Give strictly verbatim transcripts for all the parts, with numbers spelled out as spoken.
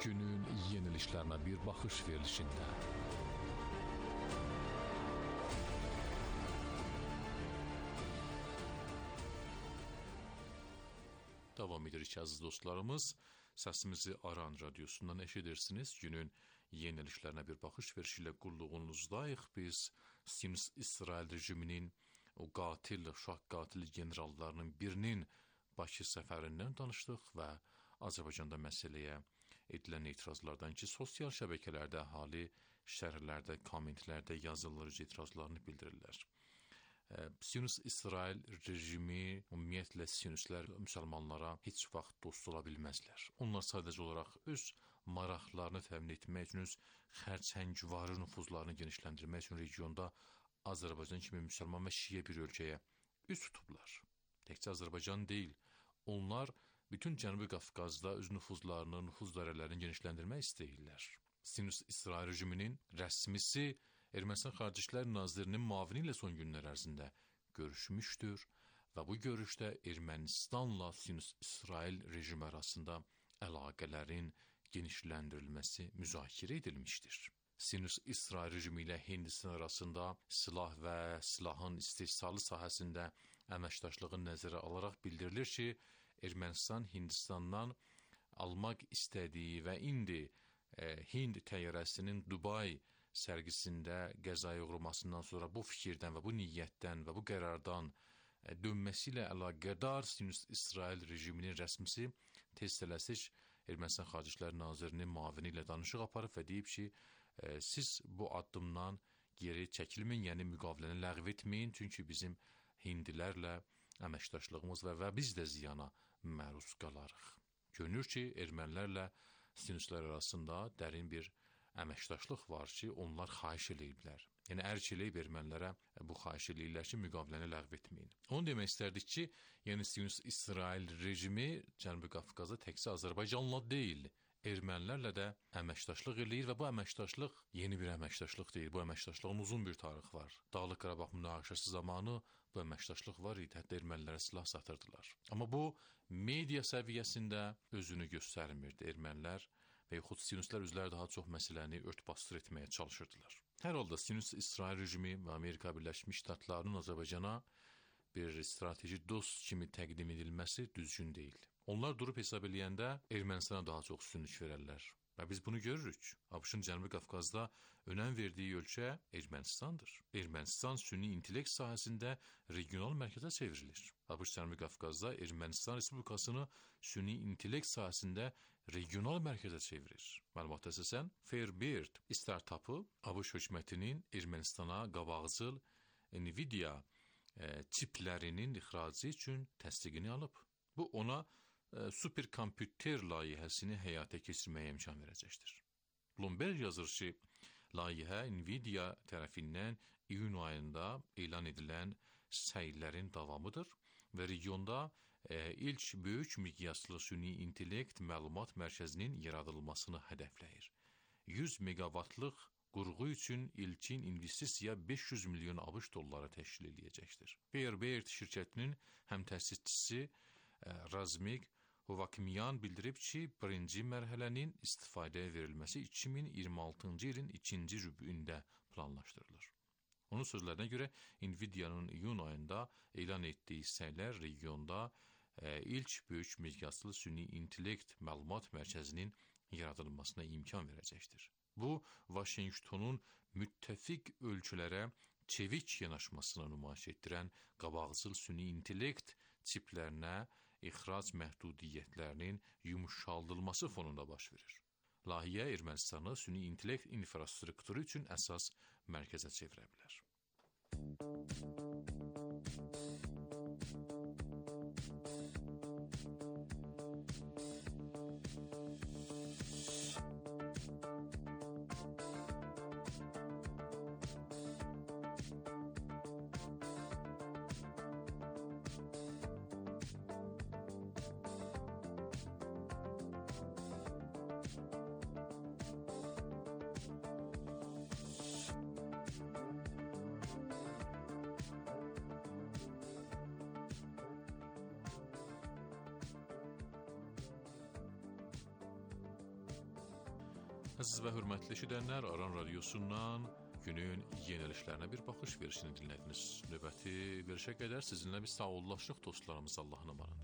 Günün yenilişlerine bir bakış verilişinde. Davam edirik aziz dostlarımız. Səsimizi Aran Radyosu'ndan eşidirsiniz. Günün yenilişlerine bir bakış verişiyle qulluğunuzdayıq. Biz Sionist İsrail rejiminin o qatil, şah qatil generallarının birinin Bakı səfərindən danışdıq və Azərbaycanda məsələyə edilən etirazlardan ki, sosial şəbəkələrdə, əhali şərhlərdə, kommentlərdə yazıları etirazlarını bildirirlər. Sionist İsrail rejimi, ümumiyyətlə sionistlər müsəlmanlara heç vaxt dost ola bilməzlər. Onlar sadəcə olaraq öz maraqlarını təmin etmək üçün, öz xərçəngvarı nüfuzlarını genişləndirmək üçün regionda Azərbaycan kimi müsəlman və şiə bir ölkəyə üz tutublar. Təkcə Azərbaycan deyil, onlar bütün Cənubi Qafqazda öz nüfuzlarını, nüfuz dairələrini genişləndirmək istəyirlər. Sionist İsrail rejiminin rəsmisi Ermənistan Xarici İşlər Nazirinin müavini ilə son günlər ərzində görüşmüşdür və bu görüşdə Ermənistanla Sionist İsrail rejimi arasında əlaqələrin genişləndirilməsi müzakirə edilmişdir. Sionist İsrail rejimi ilə Hindistan arasında silah və silahın istehsalı sahəsində əməkdaşlığı nəzərə alaraq bildirilir ki, Ermənistan Hindistandan almaq istədiyi və indi e, Hind təyyarəsinin Dubai sərgisində qəzaya uğramasından sonra bu fikirdən və bu niyyətdən və bu qərardan e, dönməsi ilə əlaqədar Sionist İsrail rejiminin rəsmisi tez tələsik Ermənistan Xarici İşlər Nazirinin müavini ilə danışıq aparıb və deyib ki, e, siz bu addımdan geri çəkilməyin, yəni müqaviləni ləğv etməyin, çünki bizim hindilərlə əməkdaşlığımız və, və biz də ziyana məruz qalarıq. Görünür ki, ermənilərlə sionistlər arasında dərin bir əməkdaşlıq var ki, onlar xahiş eləyiblər. Yəni, ərk eləyib ermənilərə bu xahiş eləyirlər ki, müqaviləni ləğv etməyin. Onu demək istərdik ki, yəni Sionist İsrail rejimi Cənubi Qafqazda təkcə Azərbaycanla deyil, ermənilərlə də əməkdaşlıq eləyir və bu əməkdaşlıq yeni bir əməkdaşlıq deyil. Bu əməkdaşlığın uzun bir tarixi var. Dağlıq Qarabağ münaqişəsi zamanı bu əməkdaşlıq var idi, hətta ermənilərə silah satırdılar. Amma bu media səviyyəsində özünü göstərmirdi. Ermənilər və yaxud sionistlər özləri daha çox məsələni ört-basdır etməyə çalışırdılar. Hər halda Sionist İsrail rejimi və Amerika Birləşmiş Ştatlarının Azərbaycana bir strateji dost kimi təqdim edilməsi düzgün deyil. Onlar durub hesab eləyəndə Ermənistana daha çox üstünlük verərlər. Və biz bunu görürük. ABŞ-ın Cənubi Qafqazda önəm verdiyi ölkə Ermənistandır. Ermənistan sünni intellekt sahəsində regional mərkəzə çevrilir. ABŞ Cənubi Qafqazda Ermənistan Respublikasını sünni intellekt sahəsində regional mərkəzə çevirir. Məlumata əsasən, Fairbeard startapı ABŞ hökumətinin Ermənistana qabaqcıl Nvidia e, çiplərinin ixracı üçün təsdiqini alıb. Bu ona e, superkompüter layihəsini həyata keçirməyə imkan verəcəkdir. Bloomberg yazır ki, layihə Nvidia tərəfindən iyun ayında elan edilən səylərin davamıdır və regionda e, ilk böyük miqyaslı süni intellekt məlumat mərkəzinin yaradılmasını hədəfləyir. yüz meqavatlıq qurğu üçün ilkin investisiya beş yüz milyon ABŞ dolları təşkil edəcəkdir. Fairbeard şirkətinin həm təsisçisi Razmik Hovakimyan bildirib ki, birinci mərhələnin istifadəyə verilməsi iki min iyirmi altıncı ilin ikinci rübündə planlaşdırılır. Onun sözlərinə görə Nvidia'nın iyun ayında elan etdiyi hissələr regionda e, ilk böyük miqyaslı süni intellekt məlumat mərkəzinin yaradılmasına imkan verəcəkdir. Bu, Vaşinqtonun müttəfiq ölkələrə çevik yanaşmasına nümayiş etdirən qabaqcıl süni intellekt çiplərinə ixrac məhdudiyyətlərinin yumuşaldılması fonunda baş verir. Layihə Ermənistanı süni intellekt infrastrukturu üçün əsas mərkəzə çevirə bilər. Əziz və hörmətli eşidənlər, Aran Radiosundan günün yenilişlərinə bir baxış verişini dinlədiniz. Növbəti verişə qədər sizinlə bir sağollaşıq dostlarımız Allahın amanında.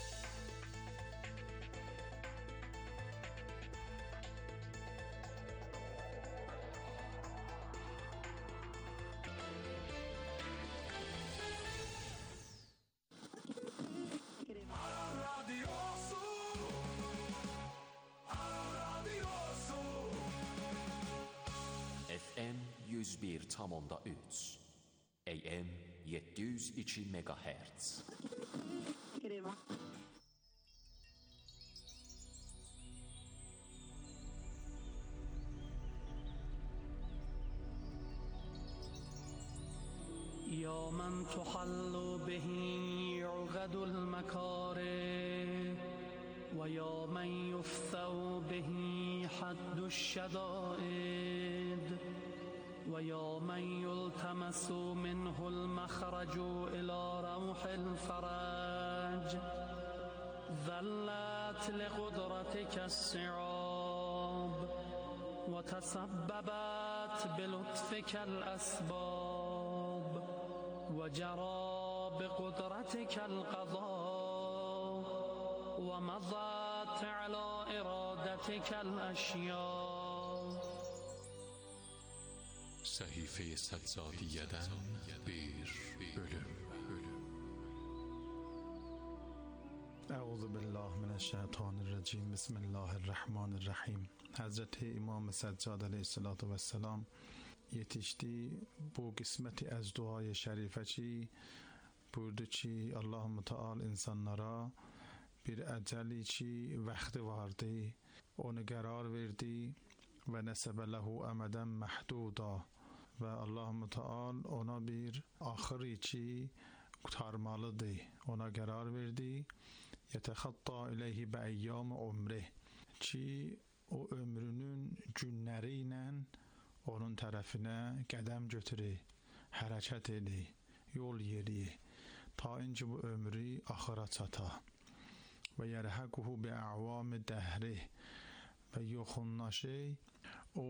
F M yüz bir tam onda üç, A M yedi yüz iki megahertz. يا من تحل به عقد المكاره ويا من يفثو به حد الشدائد ويا من يلتمس منه المخرج إلى روح الفرج ذلت لقدرتك الصعاب وتسببت بلطفك الأسباب وجرى بقدرتك القضاء ومضت على إرادتك الأشياء. Sahife-i Saccadiye'den bir bölüm. Euzu billahi mineşşeytanirracim. Bismillahirrahmanirrahim. Hazreti İmam Seccad aleyhissalatu vesselam yetişti. Bu kısmeti az duaya şerife ki buyurdu ki Allah-u Teala insanlara bir eceli ki vakti vardı. Onu karar verdi ve nesebe lehu emeden mahduda ve Allah-u Teala ona bir ahiri ki kurtarmalıdı. Ona karar verdi. Yetehatta ileyhi be eyyam umrih ki o ömrünün günleriyle onun tərəfinə qədəm götürü, hərəkət edə, yol yeri, ta inci bu ömrü axıra çata. Və yərhəquhu bi ə'vami dəhri və yoxunlaşı o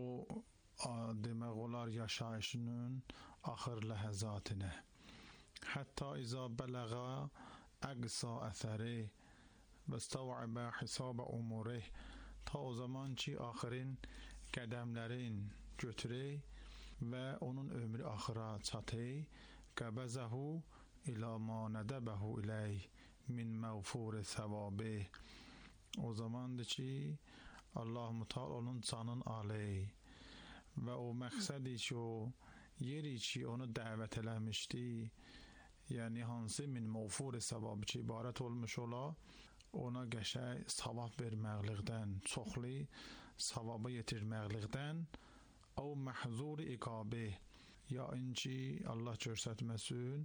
demək olar yaşayışının axır ləhəzatına. Hətta izə bələğə əqsa əsəri və stəvəbə hisabə umurih ta o zaman ki axırın qədəmlərin götürək və onun ömrü axıra çatay qəbəzəhu ilə ma nədəbəhu iləyh min məğfur səvabih. O zamandır ki Allah-u Teala onun canın alay və o məqsədi ki o yeri ki onu dəvət eləmişdi, yəni hansı min məğfur səvabı ki ibarət olmuş ola, ona qəşəng savab verməklikdən, çoxlu savabı yetirməklikdən o mahzur iqabe ya inci Allah göstərməsin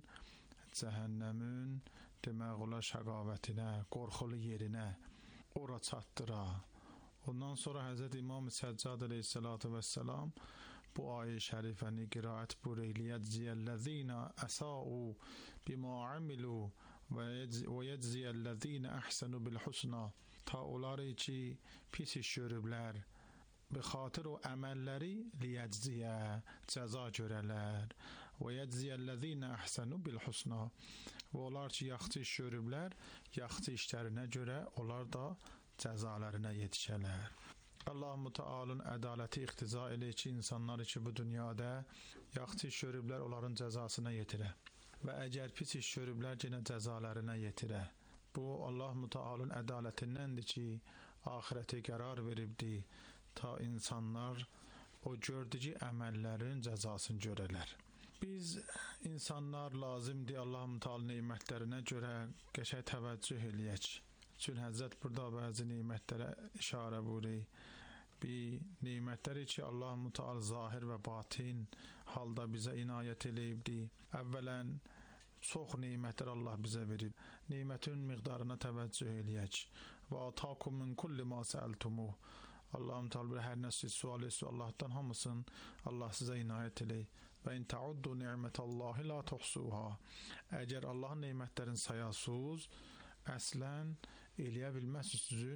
cəhənnəmin demək olar şəqavətinə, qorxulu yerinə ora çatdıra. Ondan sonra Hazreti İmam Seccad aleyhissalatu vesselam bu ayə şərifəni qiraət buyuruyor. Yəcziyəl-ləzīnə əsəu bimə amilu və yəcziyəl-ləzīnə əhsənu bil-husna. Ta onları ki pis iş görüblər به خاطر و عملləri liyəcziyə cəza görələr və yəcziyə ləzīnə əhsənu bil-husna və onlar ki yaxşı iş görüblər, yaxşı işlərinə görə onlar da cəzalarına yetişələr. Allah-u Teala'nın ədaləti iqtiza elə ki insanlar ki bu dünyada yaxşı iş görüblər onların cəzasına yetirə və əgər pis iş görüblər yenə cəzalarına yetirə. Bu Allah-u Teala'nın ədalətindəndir ki ahirəti qərar veribdi ta insanlar o gördüyü əməllərin cəzasını görələr. Biz insanlar lazımdır Allah-u Teala nemətlərinə görə qəşəng təvəccüh eləyək. Çünki Həzrət burada bəzi nemətlərə işarə buyuruyor. Bir nemətləri ki Allah-u Teala zahir və batin halda bizə inayət eləyibdi. Əvvələn çox nemətlər Allah bizə verib. Nemətin miqdarına təvəccüh eləyək. Və atakum min kulli ma səəltumuh. Allah-u Teala hər nə siz sual etsə Allahdan hamısın Allah sizə inayət eləyir. Və in ta'uddu ni'metallahi la tuhsuha. Əgər Allahın nemətlərini sayasınız, əslən eləyə bilməzsiniz.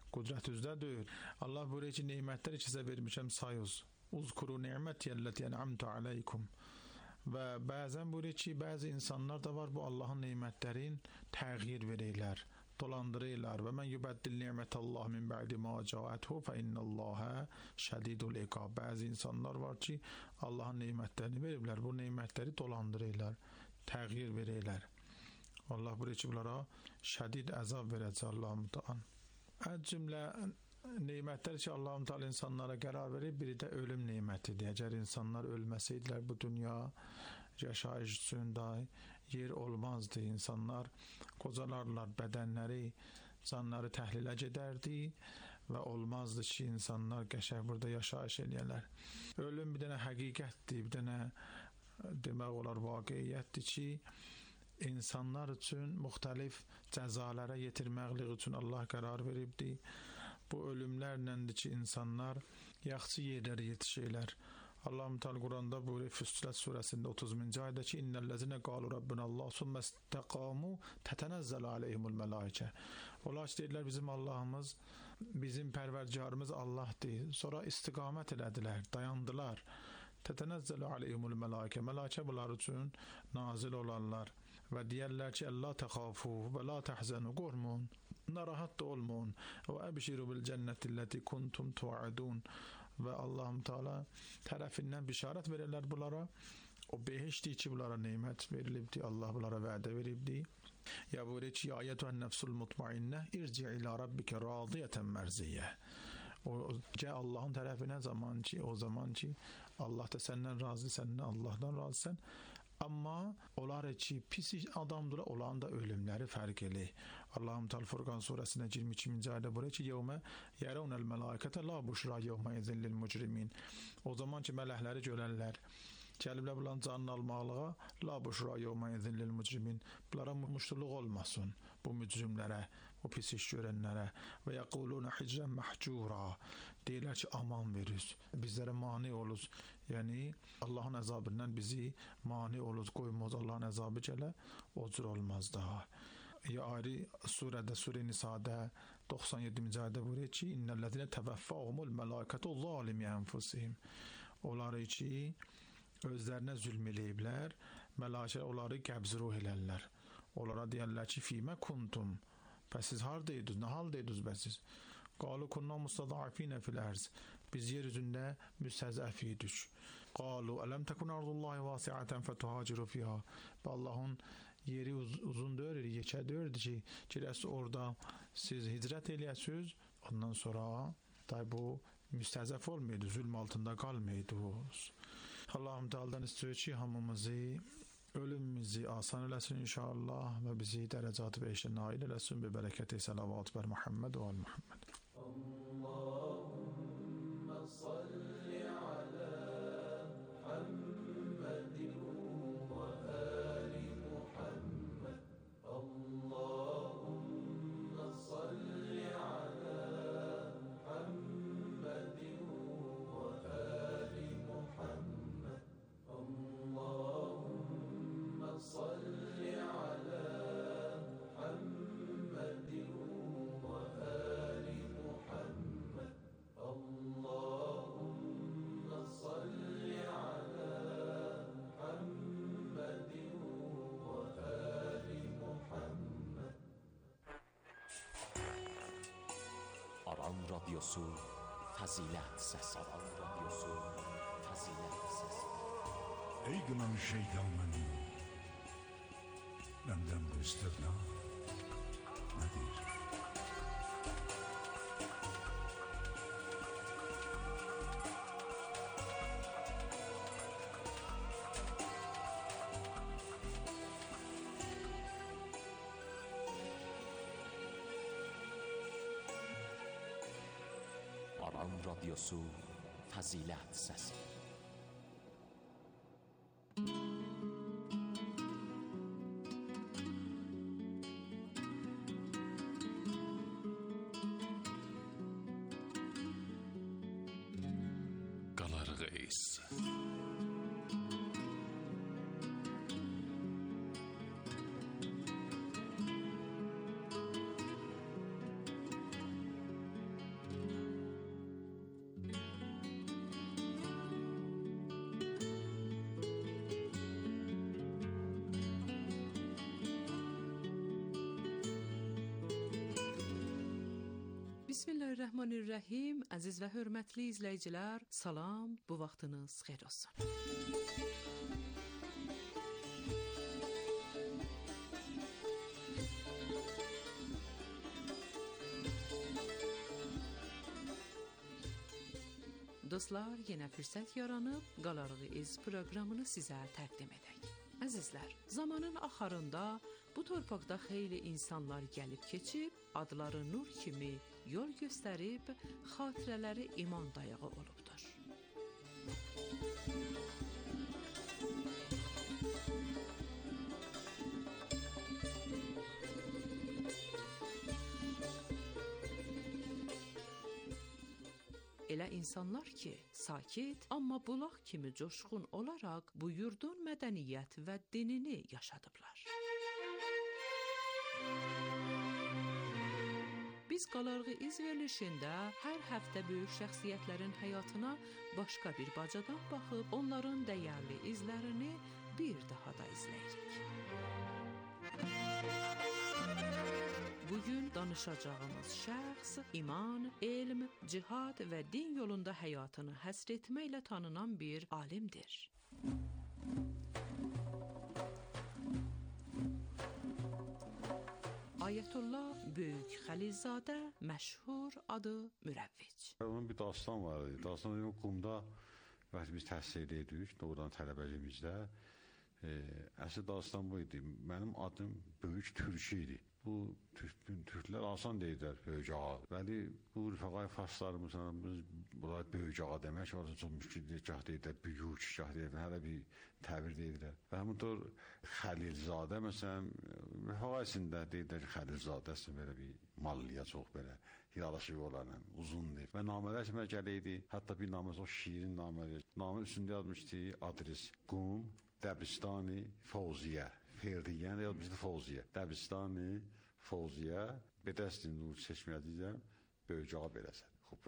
qudrətinizdədir. Allah buyurur ki, nemətləri ki sizə vermişəm sayız. Uzkuru ni'mətiyəl-ləti ən'amtu aleykum. Və bəzən buyurur ki, bəzi insanlar da var, bu Allahın nemətlərin təğyir verirlər, dolandırırlar. Və mən yubəddil ni'mətəllah min bə'di ma ca'əthu fə innəllahə şədidul iqab. Bəzi insanlar var ki, Allahın nemətlərini veriblər, bu nemətləri dolandırırlar, təğyir verirlər. Allah buyurur ki, bunlara şədid əzab verəcək Allah-u Teala. Ən cümlə nemətlər ki, Allah-u Teala insanlara qərar verir, biri də ölüm nemətidir. Əgər insanlar ölməsəydilər bu dünya yaşayış üçün da yer olmazdı. İnsanlar qocalarlar, bədənləri, canları təhlilə gedərdi və olmazdı ki, insanlar qəşəng burada yaşayış edərlər. Ölüm bir dənə həqiqətdir, bir dənə demək olar vaqiiyyətdir ki, insanlar üçün müxtəlif cəzalara yetirməklik üçün Allah qərar veribdi. Bu ölümlərləndir ki, insanlar yaxşı yerlərə yetişirlər. Allah-u Teala Quranda buyuruyor Füssilet surəsində otuz birinci ayədə ki, İnnellezine qalu Rabbunallah sümme istaqamu tətənəzzəlu aleyhimul mələikə. Onlar ki, deyirlər bizim Allahımız, bizim pərverdigarımız Allahdır. Sonra istiqamət elədilər, dayandılar. Tətənəzzəlu aleyhimul mələikə. Mələikə bunlar üçün nazil olarlar və deyərlər ki, Əllə təxafu və la təhzənu, qormun, narahat da olmun. Və əbşiru bil cənnətilləti kuntum tuadun. Və Allah-u Teala tərəfindən bişarət verirlər bunlara. O behişdir ki, bunlara nemət verilibdi, Allah bunlara vədə veribdi. Ya buyuruyor ki, ayətun nəfsul mutmainnə irci ilə rabbikə radiyətən mərziyyə. O gəl Allahın tərəfinə zaman ki, o zaman ki, Allah da səndən razı, səndən Allahdan razısən. Amma onlar ki, pis adamdır, olan da ölümləri fərq eləyir. Allah-u Teala Furqan surəsində iyirmi ikinci ayədə buyuruyor ki, yevmə yərəvnəl mələikətə la buşra yevmə izin lil mücrimin. O zaman ki, mələkləri görərlər, gəliblər bunların canını almaqlığa, la buşra yevmə izin lil mücrimin. Bunlara muştuluq olmasın, bu mücrimlərə, o pis iş görənlərə. Və yəqulunə hicrən məhcura. Deyirlər ki, aman veririz, bizlərə mani oluz. Yəni, Allahın əzabından bizi mani oluz, qoymaz, Allahın əzabı gələ, o cür olmaz daha. Ya ayrı surədə, Surə Nisa'da doxsan yeddinci ayədə buyuruyor ki, İnnellezine təvəffəhumul mələkətu zalimi ənfusihim. Onları ki, özlərinə zülm eləyiblər, mələkə onları qəbz ruh elərlər. Onlara deyərlər ki, fīmə kuntum, bəs siz haradaydınız, nə haldaydınız bəs siz? Qalu kunna mustadafifinə fil ərz. Biz yer üzündə müstəzəf idik. Qalu ələm təkun ardullahi vasiətən fətuhaciru fiyha. Allahın yeri uz uzun döyür, yekə döyürdü ki, girəsi orada siz hicrət eləyəsiniz, ondan sonra da bu müstəzəf olmaydı, zülm altında qalmaydınız. Allah-u Teala'dan istiyor ki, hamımızı ölümümüzü asan eləsin inşallah və bizi dərəcat və işə nail eləsin bi bərəkəti salavat bər Muhammed və al-Muhammed. Allahümme salli alə Muhammedin və ali Muhammed. Allahümme salli alə Muhammedin və ali Muhammed. Allahümme salli alə Muhammedin və ali Muhammed. Allahümme salli alə Muhammedin və ali Muhammed. Aran Radyosu Fəzilət Səsi. Aran Radyosu Fəzilət Səsi. Ey qınan şeytan məni, məndən bu istirna nədir? Aran Radyosu Fəzilət Səsi. Qalarğız. Bismillahirrahmanirrahim. Əziz və hörmətli izləyicilər, salam, bu vaxtınız xeyir olsun. Dostlar, yenə fürsət yaranıb Qalarğı İz proqramını sizə təqdim edək. Əzizlər, zamanın axarında bu torpaqda xeyli insanlar gəlib keçib, adları nur kimi yol göstərib, xatirələri iman dayağı olubdur. Elə insanlar ki, sakit, amma bulaq kimi coşqun olaraq bu yurdun mədəniyyət və dinini yaşadıblar. Biz Qalarğı İz verilişində hər həftə böyük şəxsiyyətlərin həyatına başqa bir bacadan baxıb, onların dəyərli izlərini bir daha da izləyirik. Bugün danışacağımız şəxs iman, elm, cihad və din yolunda həyatını həsr etməklə tanınan bir alimdir. Ayətullah Böyük Xəlilzadə, məşhur adı Mürəvvic. Onun bir dastan var idi. Dastan Qumda vaxt biz təhsil edirdik, doğrudan tələbəlimizdə. E, əsl dastan bu idi. Mənim adım Böyük Türkü idi. Bu Türklər asan deyirlər böyük ağa. Bəli, bu rüfəqay farslarımızın biz bunlar böyük ağa demək, orada çox müşkildir, gah deyirlər büyük, gah deyirlər, hələ bir təbir deyirlər. Və həməntor Xəlilzadə məsələn, rüfəqaysında deyirlər ki, Xəlilzadəsi belə bir mallıya çox belə hiralaşıq olarla uzundur. Və namələr ki, mənə gələydi, hətta bir naməsi o şiirin namələri. Namın üstündə yazmışdı adres Qum, Dəbistani, Fovziyə. Ferdiyən yazmışdı Fovziyə. Dəbistani, Fovziyə, Bedəstin Nur Çeşmədiyəm, böyük ağa beləsən. Xob,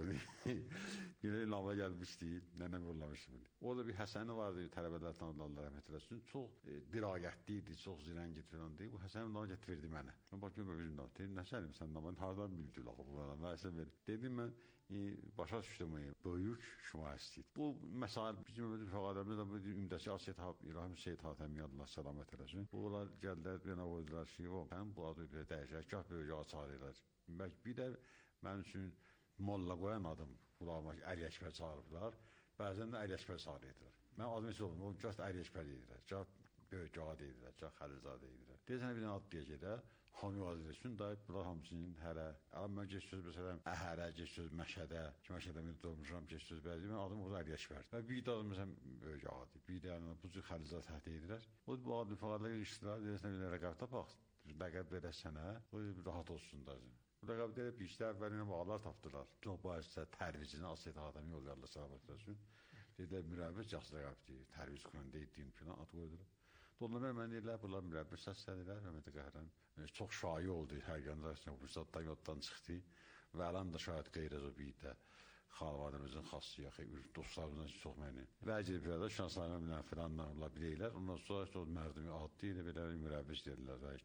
belə namə gəlmişdi, nənəm yollamışdı bunu. Orada bir Həsəni vardı, tələbələr tanıdılar, rəhmət eləsin. Çox e, dirayətli idi, çox zirəngit falan deyil. Bu Həsənin namı gətirdi mənə. Mən baxıyorum, özüm namı. Dedim, Nəsəlim, sən namını hardan bildin? Dedim, mən e, başa düşdüm, böyük şuma istəyir. Bu məsələ bizim fəqalərimizdə bu ümdəsi Asiyət İbrahim Seyyid Hatəmi Allah səlamət eləsin. Bunlar gəldilər, mənə qoydular ki, o, həm bu adı dəyişək, gah böyük ağa çağırırlar. Bir də mənim üçün molla qoyan adım, qulağıma Əli Əkbər çağırıblar, bəzən də Əli Əkbər çağırırlar. Mən adım heç olmur, o gah Əli Əkbər deyirlər, gah böyük ağa deyirlər, gah Xəlilzadə deyirlər. Deyirsən, bir dənə ad deyəcəklər, Hami Vazirəsin, da bunlar hamısının hələ, mən geç söz, məsələn, Əhərə, geç söz Məşədə, ki, Məşədə mən doğmuşam, geç söz bəzi, mən adım orada Əli Əkbər. Və bir də adım, məsələn, böyük ağadır, bir də bu cür Xəlilzadə təht edirlər. O, bu adım fəqarlar ilişdilər, deyirsən, bir rəqabda bax, rəqab verə sənə, o rahat olsun da. Bu rəqabdə elə bir işdə əvvəlinə bağlar tapdılar. Çox bahsizə tərvizini Asiyət Adəmi yollarla salamat eləsin. Dedilər, Mürəvvic yaxşı rəqabdir, tərviz qönündə etdiyini falan ad qoydular. Onlara mən deyirlər, bunlar Mürəvvic səslənirlər, Məhməd Qəhrəm. Çox şayi oldu, hər gün arasında fürsatdan yoddan çıxdı. Və alan da şahid qeyrəz o bir də xalvadımızın xası yaxı, dostlarımızdan çox məni. Vəcib belə şanslarına bilən filanla ola bilirlər. Ondan sonra o mərdumi adlı ilə belə Mürəvvic deyirlər.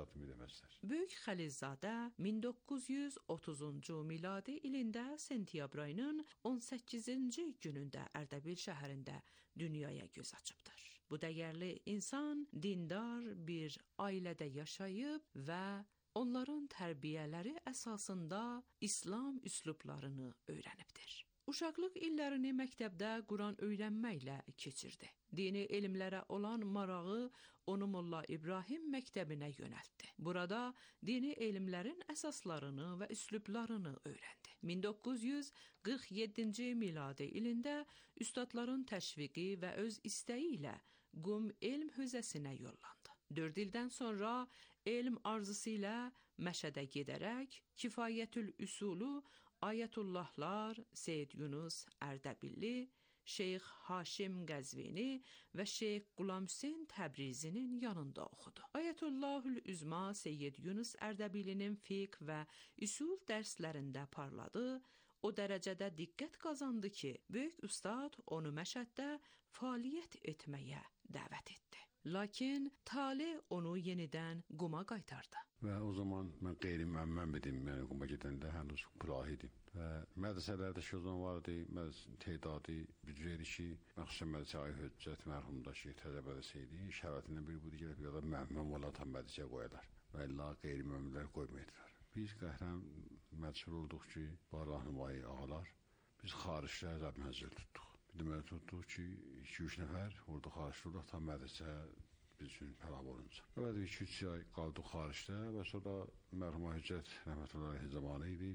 Böyük Xəlilzadə min doqquz yüz otuzuncu miladi ilində sentyabr ayının on səkkizinci günündə Ərdəbil şəhərində dünyaya göz açıbdır. Bu dəyərli insan dindar bir ailədə yaşayıb və onların tərbiyələri əsasında İslam üslublarını öyrənibdir. Uşaqlıq illərini məktəbdə Quran öyrənməklə keçirdi. Dini elmlərə olan marağı onu Molla İbrahim məktəbinə yönəltdi. Burada dini elmlərin əsaslarını və üslublarını öyrəndi. min doqquz yüz qırx yeddinci miladi ilində üstadların təşviqi və öz istəyi ilə Qum elm hüzəsinə yollandı. Dörd ildən sonra elm arzusu ilə Məşədə gedərək Kifayətül Üsulu Ayətullahlar Seyyid Yunus Ərdəbilli, Şeyx Haşim Qəzvini və Şeyx Qulam Hüseyn Təbrizinin yanında oxudu. Ayətullahül Üzma Seyyid Yunus Ərdəbilinin fiqh və üsul dərslərində parladı, o dərəcədə diqqət qazandı ki, böyük ustad onu Məşəddə fəaliyyət etməyə dəvət etdi. Lakin tale onu yenidən quma qaytardı. Və o zaman mən qeyri-müəmmən idim, yəni quma gedəndə hənuz pulahi idim. Və mədrəsələrdə ki, o zaman vardı, tedadi büdcə ki, məxsusən mədrəsə Ay Höccət mərhumda ki, tələbədəsəydi, şəraitindən biri budur, gəlib ya da müəmmən olan tam mədrəsəyə qoyarlar və illa qeyri-müəmmənlər qoymayırlar. Biz qəhrəm məcbur olduq ki, bu rahnumayı ağalar, biz xaricdə zəb mənzil tutduq. Bir deməli tutduq ki, iki üç nəfər orada xaricdə olduq, tam mədrəsə biz üçün fəraq olunca. Evet, iki üç ay qaldıq xaricdə və sonra mərhum Höccət rəhmətullahi zamanı idi.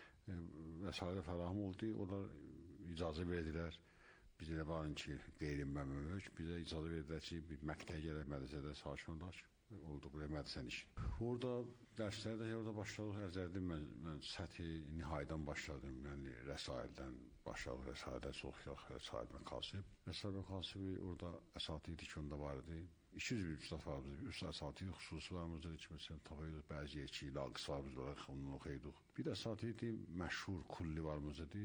Vəsailə fərahım oldu. Onlar icazə verdilər. Biz elə varın ki, qeyri-məmülük. Bizə icazə verdilər ki, bir məktəyə gələk, mədrəsədə sakin olaq. Olduq buraya mədrəsənin işi. Orada dərslərdə orada başladıq. Əzərdim mən, mən səthi nihaydan başladım. Yəni rəsaildən başladıq. Rəsaildən soxuyaq, rəsail məqasib. Rəsail məqasibi orada əsatid ki, onda vardı. iki yüz bir üstad varımızda, bir üstad əsatid xüsusi varımızda ki, məsələn, tapıyorduk, bəzi yeki, laqıs varımız olaraq onu oxuyduq. Bir də əsatid məşhur kulli varımızda.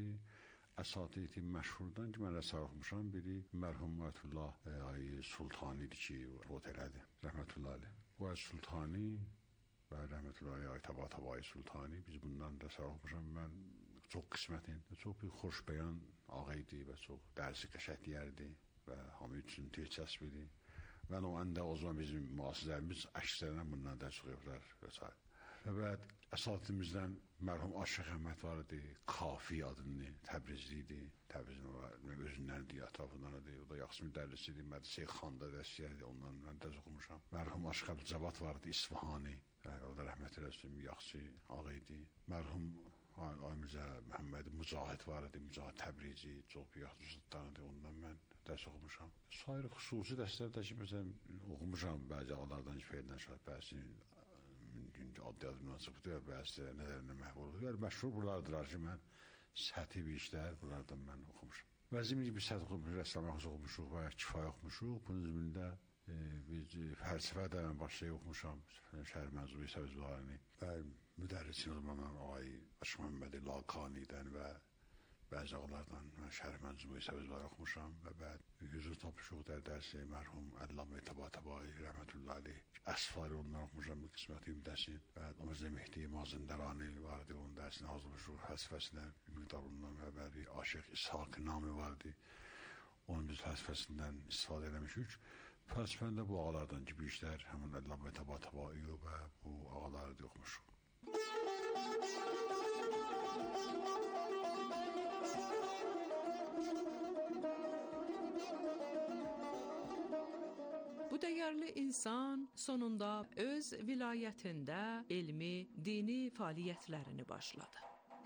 Əsatid məşhurdan ki, mən rəsail oxumuşam, biri mərhum Ayətullah Ay Sultani idi ki, vot elədi, rəhmətullah aleyh. Bu Ay Sultani və rəhmətullah Ay Taba-Tabai Sultani, biz bundan rəsail oxumuşam, mən çox qismətin, çox bir xoş bəyan ağa idi və çox dərsi qəşəng deyərdi və hamı üçün dilçəsb idi. Və o anda o zaman bizim müasirlərimiz əksərən bundan dərs oxuyurlar və s. Və əsatidimizdən mərhum Aşıq Əhməd var idi, Kafi adını, Təbrizli idi, Təbrizin özündən idi, ətrafından idi, o da yaxşı müdərris idi, Mədrəsə-i Xanda dərsiyər idi, ondan mən dərs oxumuşam. Mərhum Aşıq Əbdülcəvat var idi, İsfahani, o da rəhmət eləsin, yaxşı ağa idi. Mərhum Aymıza Məhəmməd Mücahid var idi, Mücahid Təbrizi, çox bir yaxşı ustadlar idi, ondan mən dərs oxumuşam. Sair xüsusi dərslərdə ki, məsələn, oxumuşam bəzi ağalardan ki, feyildən şahid, bəzi adli adı münasibdir və bəzi nələrində məhv olur. Yəni, məşhur buralardılar ki, mən səthi bir işlər, buralardan mən oxumuşam. Vəzim gibi səthi oxumuşuq, rəslam oxumuşuq və kifayə oxumuşuq. Bunun zümründə e, biz fəlsəfə də başlayıb oxumuşam, Şərh Mənzubi Səvzvarını və müdərrisin o zaman Ay Aşıq Məhəmmədi Laqanidən və bəzi ağalardan Şərh Mənzubi Səvzvarı oxumuşam və bəd hüzur tapışıq der dərsi mərhum Əllamə Taba-Tabai rəhmətullah aleyh. Əsfari ondan oxumuşam bir qisməti ümdəsin. Və Ömrə Mehdi Mazındarani vardı, onun dərsini hazırlaşıq fəlsəfəsindən miqdarından və bəri Aşıq İshaq Nami vardı. Onun biz fəlsəfəsindən istifadə eləmişik. Fəlsəfəndə bu ağalardan ki, bir işlər həmin Əllamə Taba-Tabai və bu ağaları oxumuşuq. Bu dəyərli insan sonunda öz vilayətində elmi, dini fəaliyyətlərini başladı.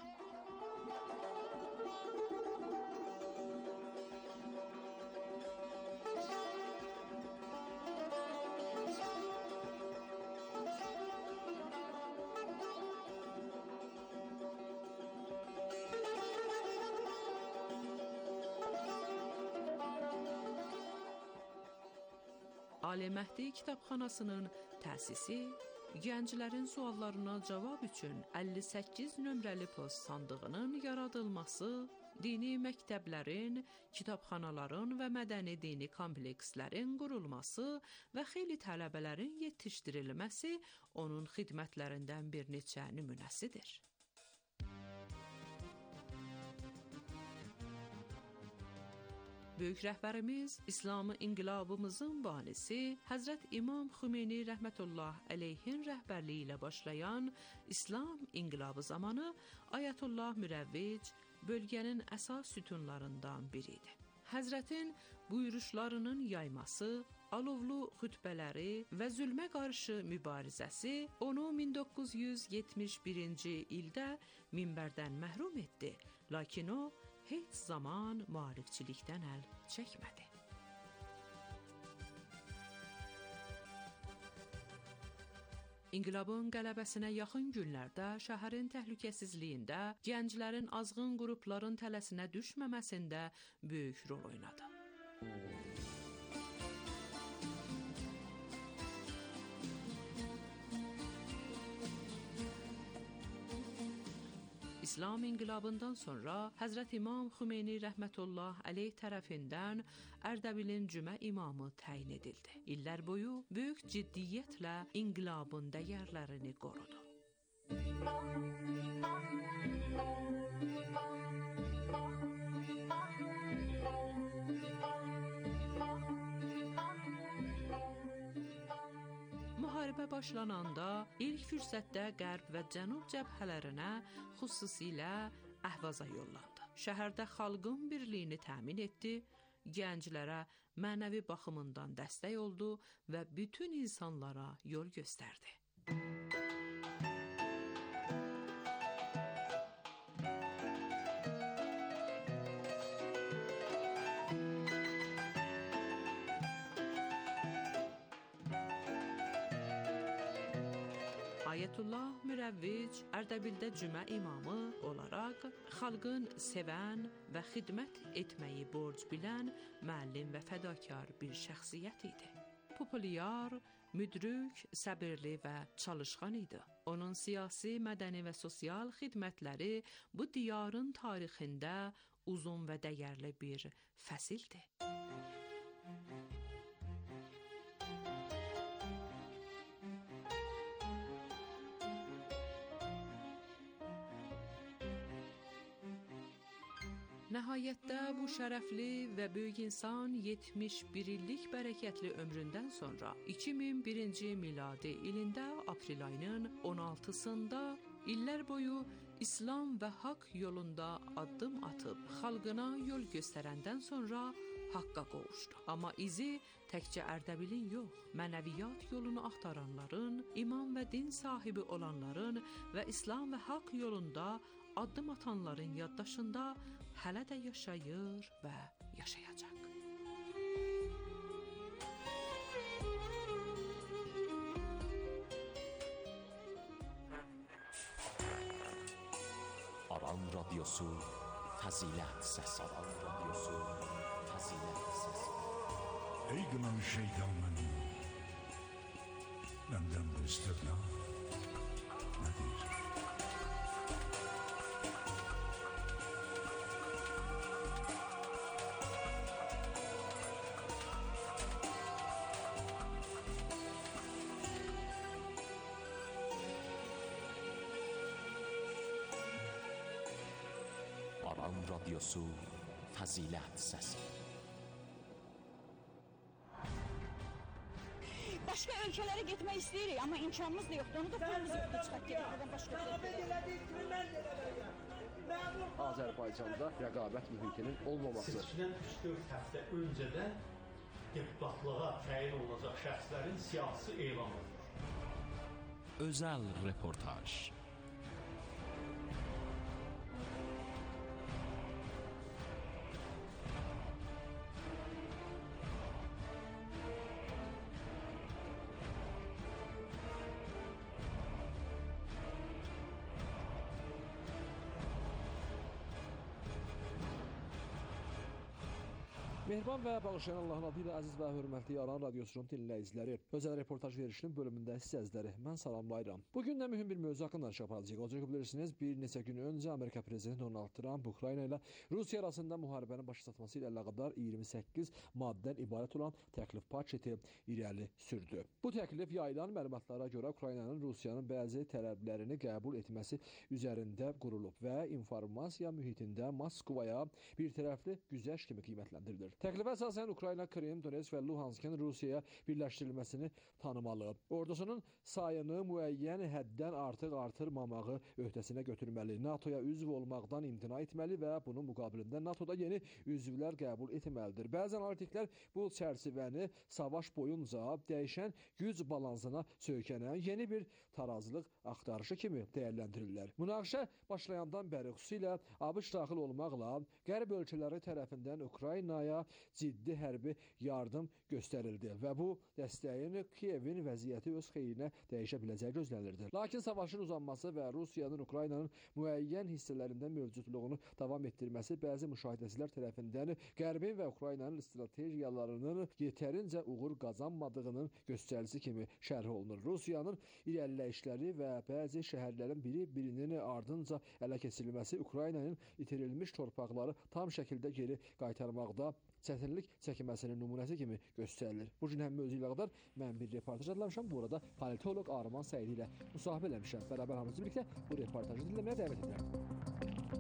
Ali Məhdi kitabxanasının təsisi, gənclərin suallarına cavab üçün əlli səkkiz nömrəli post sandığının yaradılması, dini məktəblərin, kitabxanaların və mədəni dini komplekslərin qurulması və xeyli tələbələrin yetişdirilməsi onun xidmətlərindən bir neçə nümunəsidir. Böyük rəhbərimiz, İslamı inqilabımızın banisi Həzrət İmam Xümeyni rəhmətullah əleyhin rəhbərliyi ilə başlayan İslam inqilabı zamanı Ayətullah Mürəvvic bölgənin əsas sütunlarından biriydi. Həzrətin buyuruşlarının yayması, alovlu xütbələri və zülmə qarşı mübarizəsi onu min doqquz yüz yetmiş birinci ildə minbərdən məhrum etdi, lakin o heç zaman maarifçilikdən əl çəkmədi. İnqilabın qələbəsinə yaxın günlərdə şəhərin təhlükəsizliyində, gənclərin azğın qrupların tələsinə düşməməsində böyük rol oynadı. İslam inqilabından sonra Həzrət İmam Xümeyni rəhmətullah əleyh tərəfindən Ərdəbilin cümə imamı təyin edildi. İllər boyu böyük ciddiyyətlə inqilabın dəyərlərini qorudu. Müharibə başlananda ilk fürsətdə Qərb və Cənub cəbhələrinə xüsusilə Əhvaza yollandı. Şəhərdə xalqın birliyini təmin etdi, gənclərə mənəvi baxımından dəstək oldu və bütün insanlara yol göstərdi. Ayətullah Mürəvvic Ərdəbildə cümə imamı olaraq xalqın sevən və xidmət etməyi borc bilən müəllim və fədakar bir şəxsiyyət idi. Populyar, müdrik, səbirli və çalışqan idi. Onun siyasi, mədəni və sosial xidmətləri bu diyarın tarixində uzun və dəyərli bir fəsildir. Nəhayətdə bu şərəfli və böyük insan yetmiş bir illik bərəkətli ömründən sonra iki min birinci miladi ilində aprel ayının on altısında illər boyu İslam və haqq yolunda addım atıb xalqına yol göstərəndən sonra haqqa qovuşdu. Amma izi təkcə Ərdəbilin yox, mənəviyyat yolunu axtaranların, imam və din sahibi olanların və İslam və haqq yolunda addım atanların yaddaşında hələ də yaşayır və yaşayacaq. Aran Radyosu Fəzilət Səsi. Aran Radyosu Fəzilət Səsi. Ey qınan şeytan mənim, məndən bu istəqna nədir? Aran Radyosu Fəzilət Səsi. Başqa ölkələrə getmək istəyirik, amma imkanımız da yoxdur. Onu da pulumuz yoxdur, çıxaq gedək başqa ölkələrə. Azərbaycanda rəqabət mühitinin olmaması. Seçkidən üç dörd həftə öncədən deputatlığa təyin olunacaq şəxslərin siyasi elan olunur. Özəl reportaj. Mehriban və bağışlayan Allahın adı ilə əziz və hörmətli Aran Radyosunun dinləyiciləri, özəl reportaj verişinin bölümündə sizləri mən salamlayıram. Bugün də mühüm bir mövzu haqqında danışaq olacağıq. Olacaq bilirsiniz, bir neçə gün öncə Amerika prezidenti Donald Trump Ukrayna ilə Rusiya arasında müharibənin başa çatması ilə əlaqədar iyirmi səkkiz maddədən ibarət olan təklif paketi irəli sürdü. Bu təklif yayılan məlumatlara görə Ukraynanın Rusiyanın bəzi tələblərini qəbul etməsi üzərində qurulub və informasiya mühitində Moskvaya bir tərəfli güzəşt kimi qiymətləndirilir. Təklifə əsasən Ukrayna, Krim, Donetsk və Luhanskin Rusiyaya birləşdirilməsini tanımalı. Ordusunun sayını müəyyən həddən artıq artırmamağı öhdəsinə götürməli. NATOya üzv olmaqdan imtina etməli və bunun müqabilində NATOda yeni üzvlər qəbul etməlidir. Bəzi analitiklər bu çərçivəni savaş boyunca dəyişən güc balansına söykənən yeni bir tarazlıq axtarışı kimi dəyərləndirirlər. Münaqişə başlayandan bəri xüsusilə ABŞ daxil olmaqla Qərb ölkələri tərəfindən Ukraynaya ciddi hərbi yardım göstərildi və bu dəstəyin Kiyevin vəziyyəti öz xeyrinə dəyişə biləcəyi gözlənilirdi. Lakin savaşın uzanması və Rusiyanın Ukraynanın müəyyən hissələrində mövcudluğunu davam etdirməsi bəzi müşahidəçilər tərəfindən Qərbin və Ukraynanın strategiyalarının yetərincə uğur qazanmadığının göstəricisi kimi şərh olunur. Rusiyanın irəliləyişləri və bəzi şəhərlərin biri-birinin ardınca ələ keçirilməsi Ukraynanın itirilmiş torpaqları tam şəkildə geri qaytarmaqda çətinlik çəkməsinin nümunəsi kimi göstərilir. Bu gün həm mövzu ilə qədər mən bir reportaj hazırlamışam. Burada politoloq Arman Səidi ilə müsahibə eləmişəm. Bərabər hamımızı birlikdə bu reportajı dinləməyə dəvət edirəm.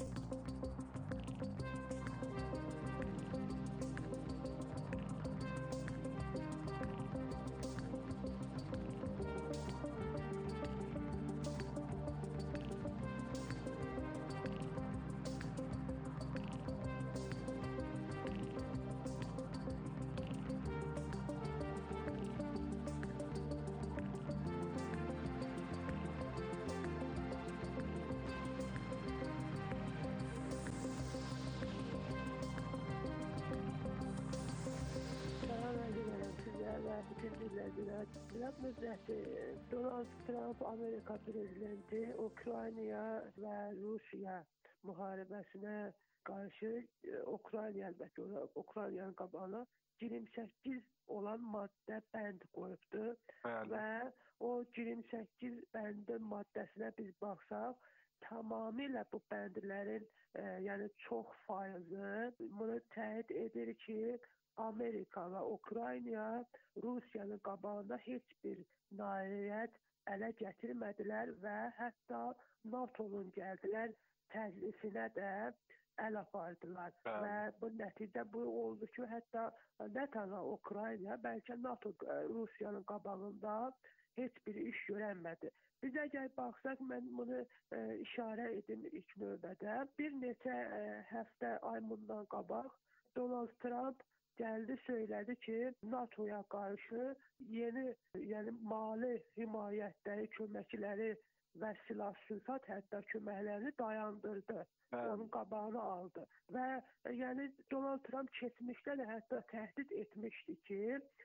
Cənab Müzətti, Donald Trump Amerika prezidenti Ukraynaya və Rusiya müharibəsinə qarşı Ukrayna əlbəttə Ukraynanın qabağına iyirmi səkkiz olan maddə bənd qoyubdu və o iyirmi səkkiz bəndin maddəsinə biz baxsaq, tamamilə bu bəndlərin e, yəni çox faizi bunu təyid edir ki, Amerika və Ukrayna Rusiyanın qabağında heç bir nailiyyət ələ gətirmədilər və hətta NATO'nun gəldilər təclisinə də əl apardılar. Hə. Və bu nəticə bu oldu ki, hətta nə tənha Ukrayna, bəlkə NATO Rusiyanın qabağında heç bir iş görənmədi. Biz əgər baxsaq, mən bunu e, işarə edim ilk növbədə. Bir neçə e, həftə ay bundan qabaq Donald Trump gəldi, söylədi ki, NATO'ya qarşı yeni, yəni mali himayətləri, köməkləri və silah-sursat hətta köməklərini dayandırdı. Hə. Onun qabağını aldı. Və yəni Donald Trump keçmişdə də hətta təhdid etmişdi ki,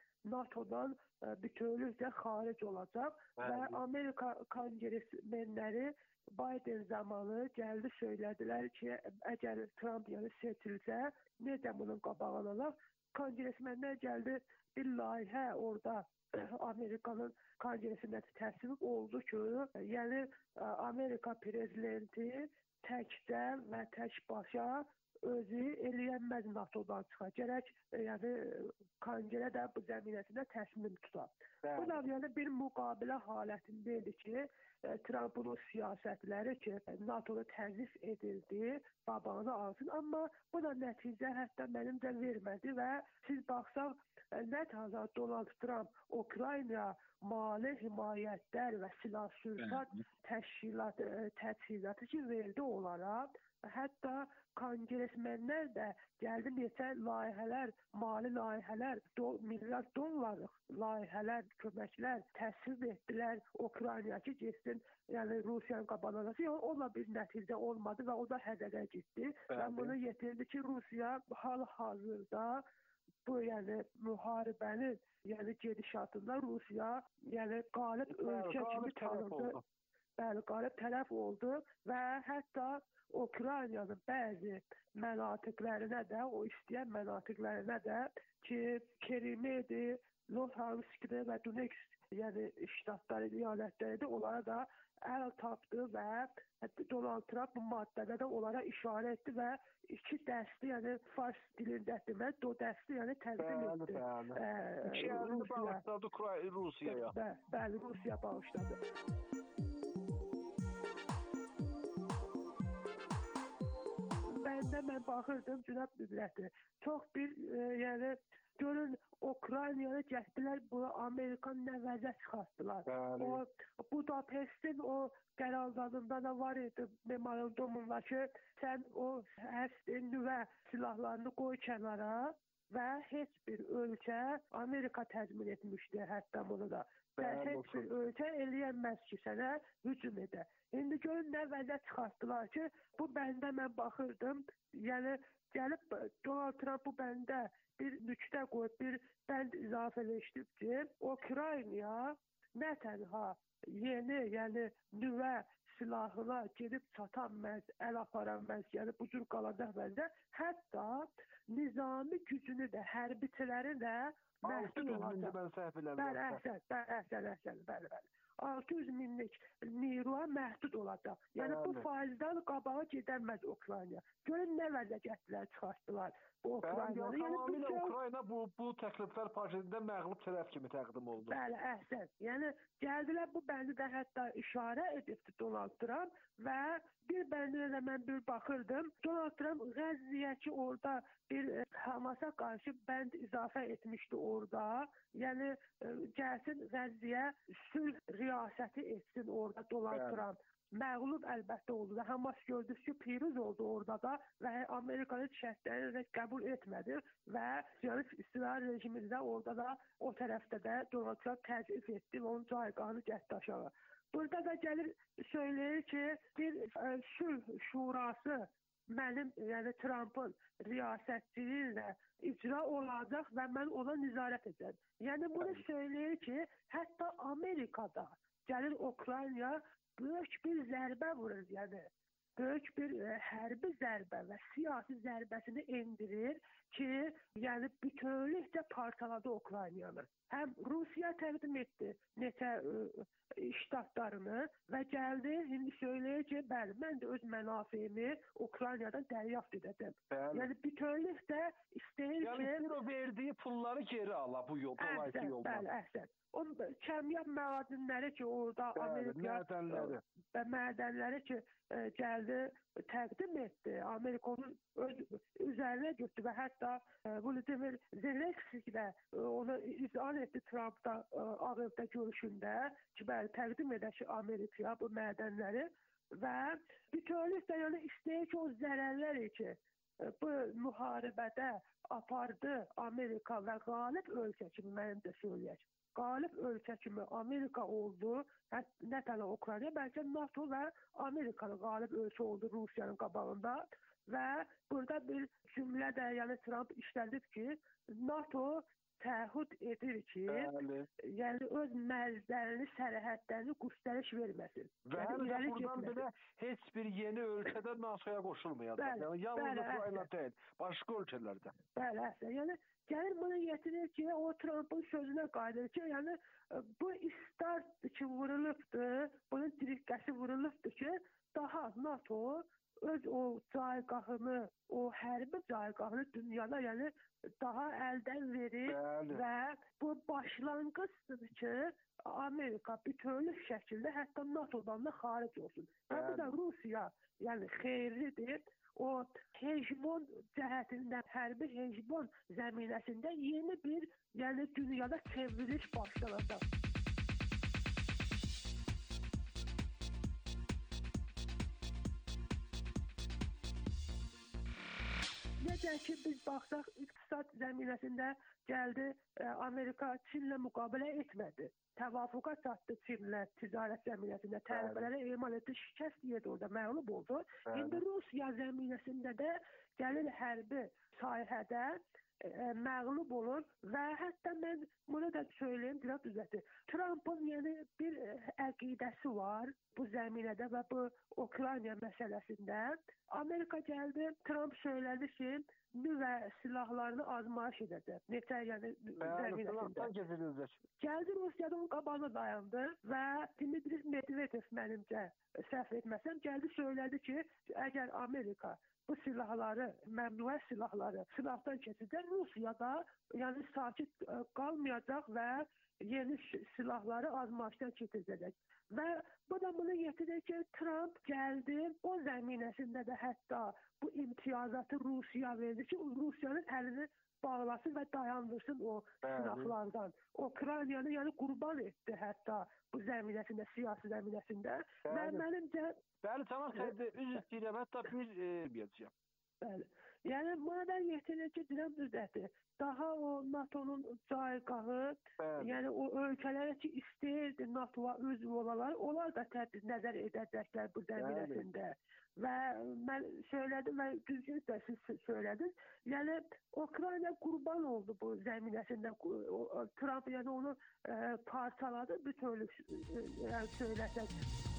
NATO'dan bütövlükdə xaric olacaq. Hə. Və Amerika konqresmenləri Biden zamanı gəldi, söylədilər ki, əgər Trump yəni seçilsə, necə bunun qabağını alaq? Konqresmenlər gəldi, bir layihə orada Amerikanın konqresində təsdiq oldu ki, yəni Amerika prezidenti təkcə və tək başa özü eləyənməz NATO'dan çıxar. Gərək yəni konqrə də bu zəminəsində təsmin tutar. Bəli. Bu da yəni bir müqabilə halətində idi ki, Trump'ın o siyasətləri ki, NATO'da təzyiq edildi, babağını alsın. Amma bu da nəticə hətta mənimcə vermədi və siz baxsaq, nə tənha Donald Trump Ukrayna mali himayətlər və silah-sursat təşkilat, təchizatı ki, verdi onlara. Hətta konqresmenlər də gəldi neçə layihələr, mali layihələr, do, milyard dollarlıq layihələr, köməklər təsvib etdilər Ukraynaya ki, getsin, yəni Rusiyanın qabağına. O da bir nəticə olmadı və o da hədəqə getdi. Bəli. Və bunu yetirdi ki, Rusiya hal-hazırda bu yəni müharibənin yəni gedişatında Rusiya yəni qalib ölkə kimi tanındı. Bəli, qalib tərəf oldu və hətta Ukraynanın bəzi mənatiqlərinə də, o istəyən mənatiqlərinə də ki, Krimedi, Luhansk'də və Donetsk, yəni ştatları, eyalətləri də onlara da əl tapdı və Donald Trump bu maddədə də onlara işarə etdi və iki dəsti, yəni fars dilində demək, o dəsti yəni təqdim etdi. Bəli, bəli. İki əlini bağışladı Rusiyaya. Bəli, bəli, Rusiya bağışladı. Bəndə mən baxırdım, cənab Müzətti, çox bir, e, yəni, görün, Ukrayna'ya gəldilər, bunu Amerikan nə vəzə çıxartdılar. Bəli. O, Budapest'in o qərarlarında da var idi, memorandumunda ki, sən o həsd nüvə silahlarını qoy kənara və heç bir ölkə Amerika təzmin etmişdi hətta bunu da. Və heç bir ölkə eləyənməz ki, sənə hücum edə. İndi görün nə vəzə çıxartdılar ki, bu bəndə mən baxırdım, yəni gəlib Donald Trump bu bəndə bir nüktə qoyub, bir bənd izafələşdirib ki, Ukraynaya nə tənha yeni, yəni nüvə silahına gedib çatan məz, əl aparan məz, yəni bu cür qalacaq məzdə, hətta nizami gücünü də, hərbiçiləri də məhdud olacaq. Bəli, əhsən, bəli, əhsən, əhsən, bəli, bəli. altı yüz minlik Niru'a məhdud olacaq. Yəni bu faizdən qabağa gedəməz Ukrayna. Görün nə vəziyyətlər çıxartdılar bu Ukraynada. Yəni, yəni tamamilə Ukrayna bu, bu təkliflər paketində məğlub tərəf kimi təqdim oldu. Bəli, əhsən. Yəni gəldilər bu bəndi də hətta işarə edibdi Donald Trump və bir bəndə də mən bir baxırdım. Donald Trump Qəzziyə ki orada bir Hamasa qarşı bənd izafə etmişdi orada. Yəni gəlsin Qəzziyə sülh riyasəti etsin orada Donald Bəli. Trump. Məğlub əlbəttə oldu və Hamas gördük ki, piruz oldu orada da və Amerikanın şərtlərini qəbul etmədi və Ziyonist İsrail rejimi də orada da o tərəfdə də Donald Trump təzyiq etdi və onun cayqanı getdi aşağı. Burada da gəlir söyləyir ki, bir ə, sülh şurası mənim, yəni Trump'ın riyasətçiliyi ilə icra olacaq və mən ona nizarət edəcəm. Yəni bunu söyləyir ki, hətta Amerikada gəlir Ukraynaya böyük bir zərbə vurur, yəni böyük bir ə, hərbi zərbə və siyasi zərbəsini endirir ki, yəni bütövlükdə parçaladı Ukraynanı. Həm Rusiya təqdim etdi neçə ə, ştatlarını və gəldi, indi söyləyir ki, bəli, mən də öz mənafeyimi Ukraynadan dəryaft edəcəm. Bəli. Yəni bütövlükdə istəyir yəni, ki... Yəni o verdiyi pulları geri ala bu yol, dolayısı yoldan. Bəli, əhsən. O kəmiyyət məadinləri ki, orada bəli, Amerika mədənləri. və mədənləri ki, ə, gəldi, təqdim etdi. Amerika onu öz üzərinə götürdü və hətta ə, Vladimir Zelenski də ə, onu izah etdi Trump'da Ağ Evdə görüşündə ki, bəli, təqdim edək Amerikaya bu mədənləri və bütövlükdə yəni istəyir ki, o zərərlər ki, ə, bu müharibədə apardı Amerika və qalib ölkə kimi mənim də söyləyək. Qalib ölkə kimi Amerika oldu, nə tənə Ukrayna, bəlkə NATO və Amerikanın qalib ölkə oldu Rusiyanın qabağında və burada bir cümlə də, yəni Trump işlədib ki, NATO təəhhüd edir ki, Bəli. yəni öz mərzlərini, sərhədlərini göstəriş verməsin. Və yəni, həm də buradan belə heç bir yeni ölkədə NATOya qoşulmayacaq. Bəli, yəni yalnız bəli, Ukrayna deyil, başqa ölkələrdə. Bəli, əhsən. Yəni gəlir bunu getirir ki, o Trump'ın sözünə qayıdır ki, yəni bu istart ki vurulubdur, bunun dirikəsi vurulubdur ki, daha NATO öz o caygahını, o hərbi caygahını dünyada yəni daha əldən verir Bəli. Və bu başlanğıcdır ki, Amerika bütövlük şəkildə hətta NATO'dan da xaric olsun. Və bu da Rusiya, yəni xeyirlidir. O hejmon cəhətindən, hərbi hejmon zəminəsində yeni bir, yəni dünyada çevriliş başlanacaq. Necə ki, biz baxsaq, iqtisad zəminəsində gəldi, Amerika Çinlə müqabilə etmədi. Təvafuqa çatdı Çinlə ticarət zəminəsində, tələbələrə emal etdi, şikəst yedi orada, məğlub oldu. Bəli. İndi Rusiya zəminəsində də gəlir hərbi sahədə ə, məğlub olur və hətta mən bunu da söyləyim, biraz düzəltir. Trump'ın yəni bir ə, əqidəsi var bu zəminədə və bu Ukrayna məsələsində. Amerika gəldi, Trump söylədi ki, nüvə silahlarını azmayış edəcək. Neçə yəni zəminəsində. Gəldi Rusiyadan qabağına dayandı və Dmitri Medvedev mənimcə səhv etməsəm, gəldi söylədi ki, əgər Amerika bu silahları, məmnuə silahları silahdan keçəcək, Rusiyada yəni sakit qalmayacaq və yeni silahları azmayışdan keçəcək. Və bu da bunu getirir ki, Trump gəldi, o zəminəsində də hətta bu imtiyazatı Rusiya verdi ki, Rusiyanın əlini bağlasın və dayandırsın o silahlardan. Ukraynanı yəni qurban etdi hətta bu zəminəsində, siyasi zəminəsində. Və mənimcə... Bəli, tamam, üzr istəyirəm, hətta bir e, biləcəyəm. Bəli. Yəni buna yeterince deyirəm düzdədir. Daha o NATO'nun cayqağı, yəni o ölkələrə ki istəyirdi NATO'ya üzv olalar, onlar da tədbir nəzər edəcəklər bu zəminəsində. Və mən söylədim və düzgün də siz söylədiniz. Yəni Ukrayna qurban oldu bu zəminəsində. Trump yəni onu e, parçaladı bütünlük e, yəni söyləsək.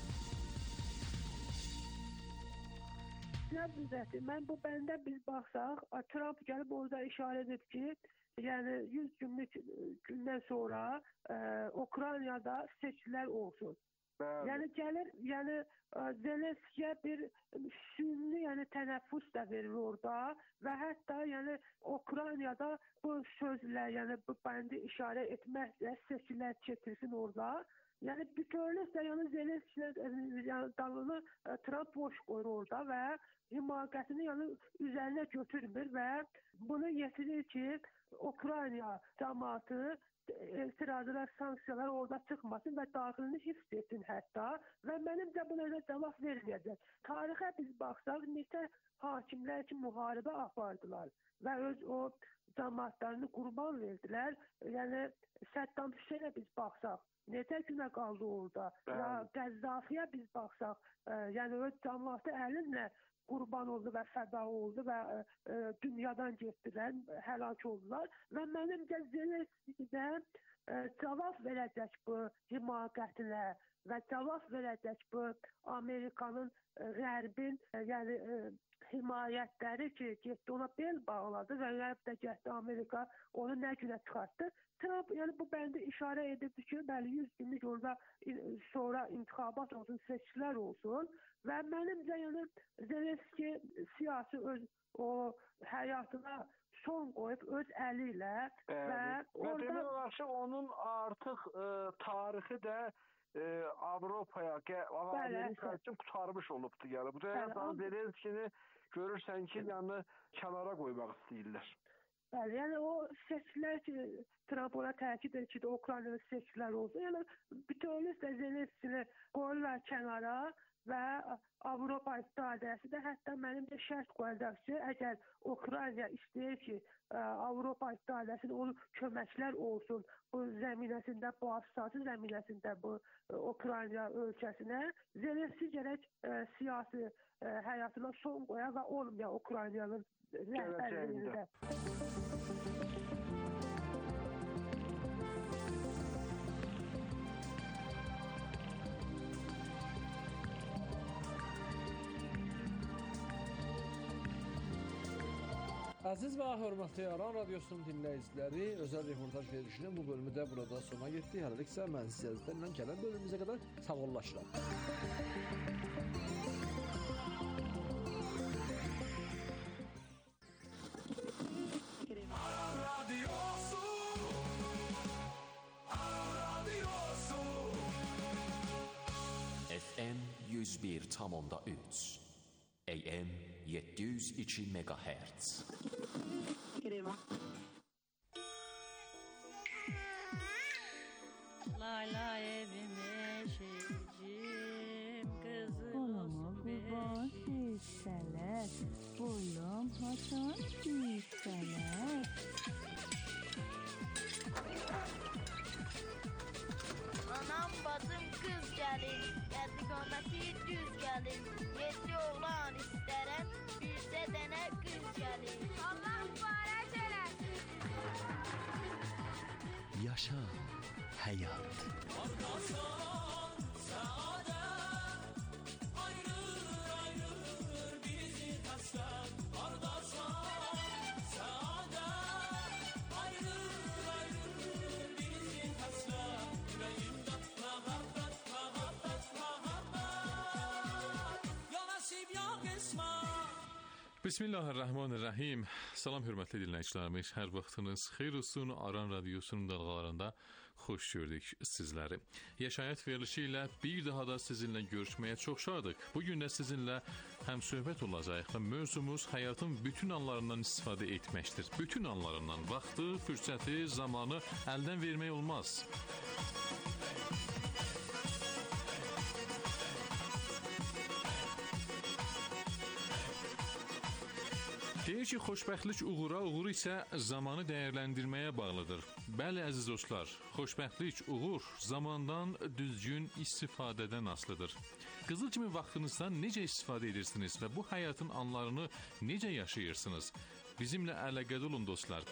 Nəzərdə mən bu bəndə biz baxsaq, Trump gəlib orada işarə edib ki, yəni yüz günlük gündən sonra e, Ukraynada seçkiler olsun. Bəli. Yəni gəlir, yəni Zelenskiyə bir sünni, yəni tənəffüs də verir orada və hətta yəni Ukraynada bu sözlə, yəni bu bəndi işarə etməklə seçkiler çəkilsin orada. Yəni bütövlükdə yəni Zelenskiyə yəni dalını Trump boş qoyur orada və himayəsini yəni üzərinə götürmür və bunu yetirir ki, Ukrayna cəmaatı etirazlar, sanksiyalar orada çıxmasın və daxilini hifz etsin hətta və mənimcə buna cavab verməyəcək. Tarixə biz baxsaq, neçə hakimlər ki, müharibə apardılar və öz o cəmaatlarını qurban verdilər. Yəni Səddam Hüseynə biz baxsaq, neçə günə qaldı orada. Ya Qəzzafiyə biz baxsaq, e, yəni öz cəmaatı əlinlə qurban oldu və fəda oldu və e, dünyadan getdilər, həlak oldular və mənimcə Zelenskidə e, cavab verəcək bu himayətinə və cavab verəcək bu Amerikanın, e, Qərbin, e, yəni e, himayətləri ki, getdi ona bel bağladı və Qərb də getdi Amerika onu nə günə çıxartdı. Trump yəni bu bəndə işarə edirdi ki, bəli yüz günlük orada sonra intixabat olsun, seçkiler olsun və mənimcə yəni Zelenski siyasi öz o həyatına son qoyub öz əli ilə və orada demək olar ki, onun artıq e, tarixi də e, Avropaya, Amerika üçün qutarmış olubdu yəni. Bu da Zelenskini görürsən ki, yəni kənara qoymaq istəyirlər. Bəli, yəni o seçkiler ki, Trump ona təkid edir ki, Ukraynada seçkiler olsun. Yəni bütövlükdə Zelenskini qoyurlar kənara və Avropa İttifaqı da hətta mənim də şərt qoyacaq ki, əgər Ukrayna istəyir ki, Avropa İttifaqı onun köməklər olsun bu zəminəsində, bu asası zəminəsində bu Ukrayna ölkəsinə, Zelenski gərək e, siyasi e, həyatına son qoya və olmaya Ukraynanın rəhbərliyində. Əziz və hörmətli Aran Radiosunun dinləyiciləri, özəl reportaj verilişinin bu bölümü də burada sona getdi. Hələlik isə mən sizlərlə gələn bölümümüzə qədər sağollaşıram. Aran Radiosu, Aran Radiosu. F M yüz bir tam onda üç, A M yedi yüz iki megahertz. Lay lay evime şeycim kızım. Kolumu kurban hisseler, kolum haçan hisseler. Anam bacım kız gelin, yediqaməti düz gelin. Yedi oğlan istərəm, bircə dənə qız gəlin. Allah mübarək eləsin. Yaşa, həyat. Ardasan, səadət, ayrır, ayrır bizi həsrət. Ardasan, səadət, ayrır, ayrır bizi həsrət. Ürəyimdə məhəbbət, məhəbbət, məhəbbət. Ya nəsib, ya qismət. Bismillahirrahmanirrahim. Salam hörmətli dinləyicilərimiz, hər vaxtınız xeyir olsun. Aran Radiosunun dalğalarında xoş gördük sizləri. Yaşayət verilişi ilə bir daha da sizinlə görüşməyə çox şadıq. Bugün də sizinlə həm söhbət olacaq və mövzumuz həyatın bütün anlarından istifadə etməkdir. Bütün anlarından, vaxtı, fürsəti, zamanı əldən vermək olmaz. Deyir ki, xoşbəxtlik uğura, uğur isə zamanı dəyərləndirməyə bağlıdır. Bəli, əziz dostlar, xoşbəxtlik, uğur zamandan düzgün istifadədən asılıdır. Qızıl kimi vaxtınızdan necə istifadə edirsiniz və bu həyatın anlarını necə yaşayırsınız? Bizimlə əlaqədə olun, dostlar.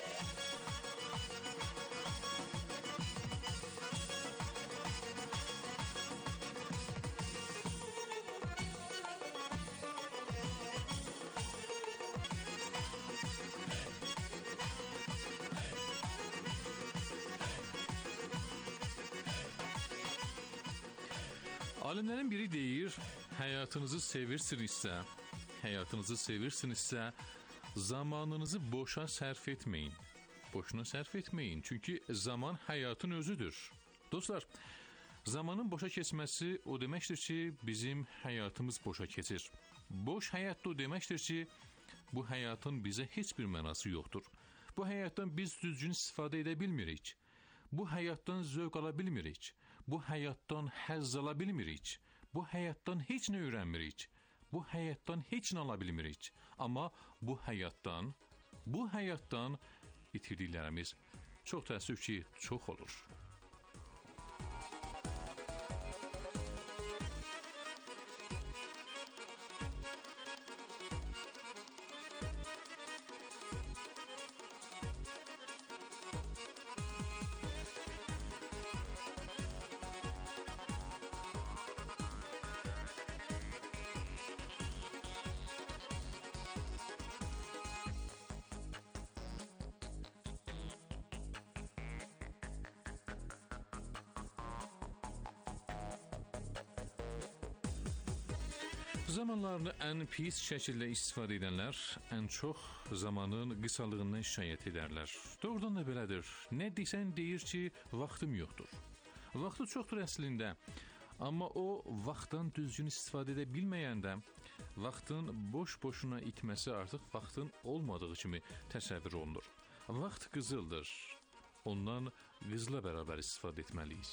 Alimlərin biri deyir, həyatınızı sevirsinizsə, həyatınızı sevirsinizsə, zamanınızı boşa sərf etməyin. Boşuna sərf etməyin, çünki zaman həyatın özüdür. Dostlar, zamanın boşa keçməsi o deməkdir ki, bizim həyatımız boşa keçir. Boş həyat da o deməkdir ki, bu həyatın bizə heç bir mənası yoxdur. Bu həyatdan biz düzgün istifadə edə bilmirik. Bu həyatdan zövq ala bilmirik. Bu həyatdan həzz ala bilmirik. Bu həyatdan heç nə öyrənmirik. Bu həyatdan heç nə ala bilmirik. Amma bu həyatdan, bu həyatdan itirdiklərimiz çox təəssüf ki, çox olur. Zamanlarını ən pis şəkildə istifadə edənlər ən çox zamanın qısalığından şikayət edərlər. Doğrudan da belədir. Nə desən deyir ki, vaxtım yoxdur. Vaxtı çoxdur əslində. Amma o, vaxtdan düzgün istifadə edə bilməyəndə, vaxtın boş-boşuna itməsi artıq vaxtın olmadığı kimi təsəvvür olunur. Vaxt qızıldır. Ondan qızla bərabər istifadə etməliyik.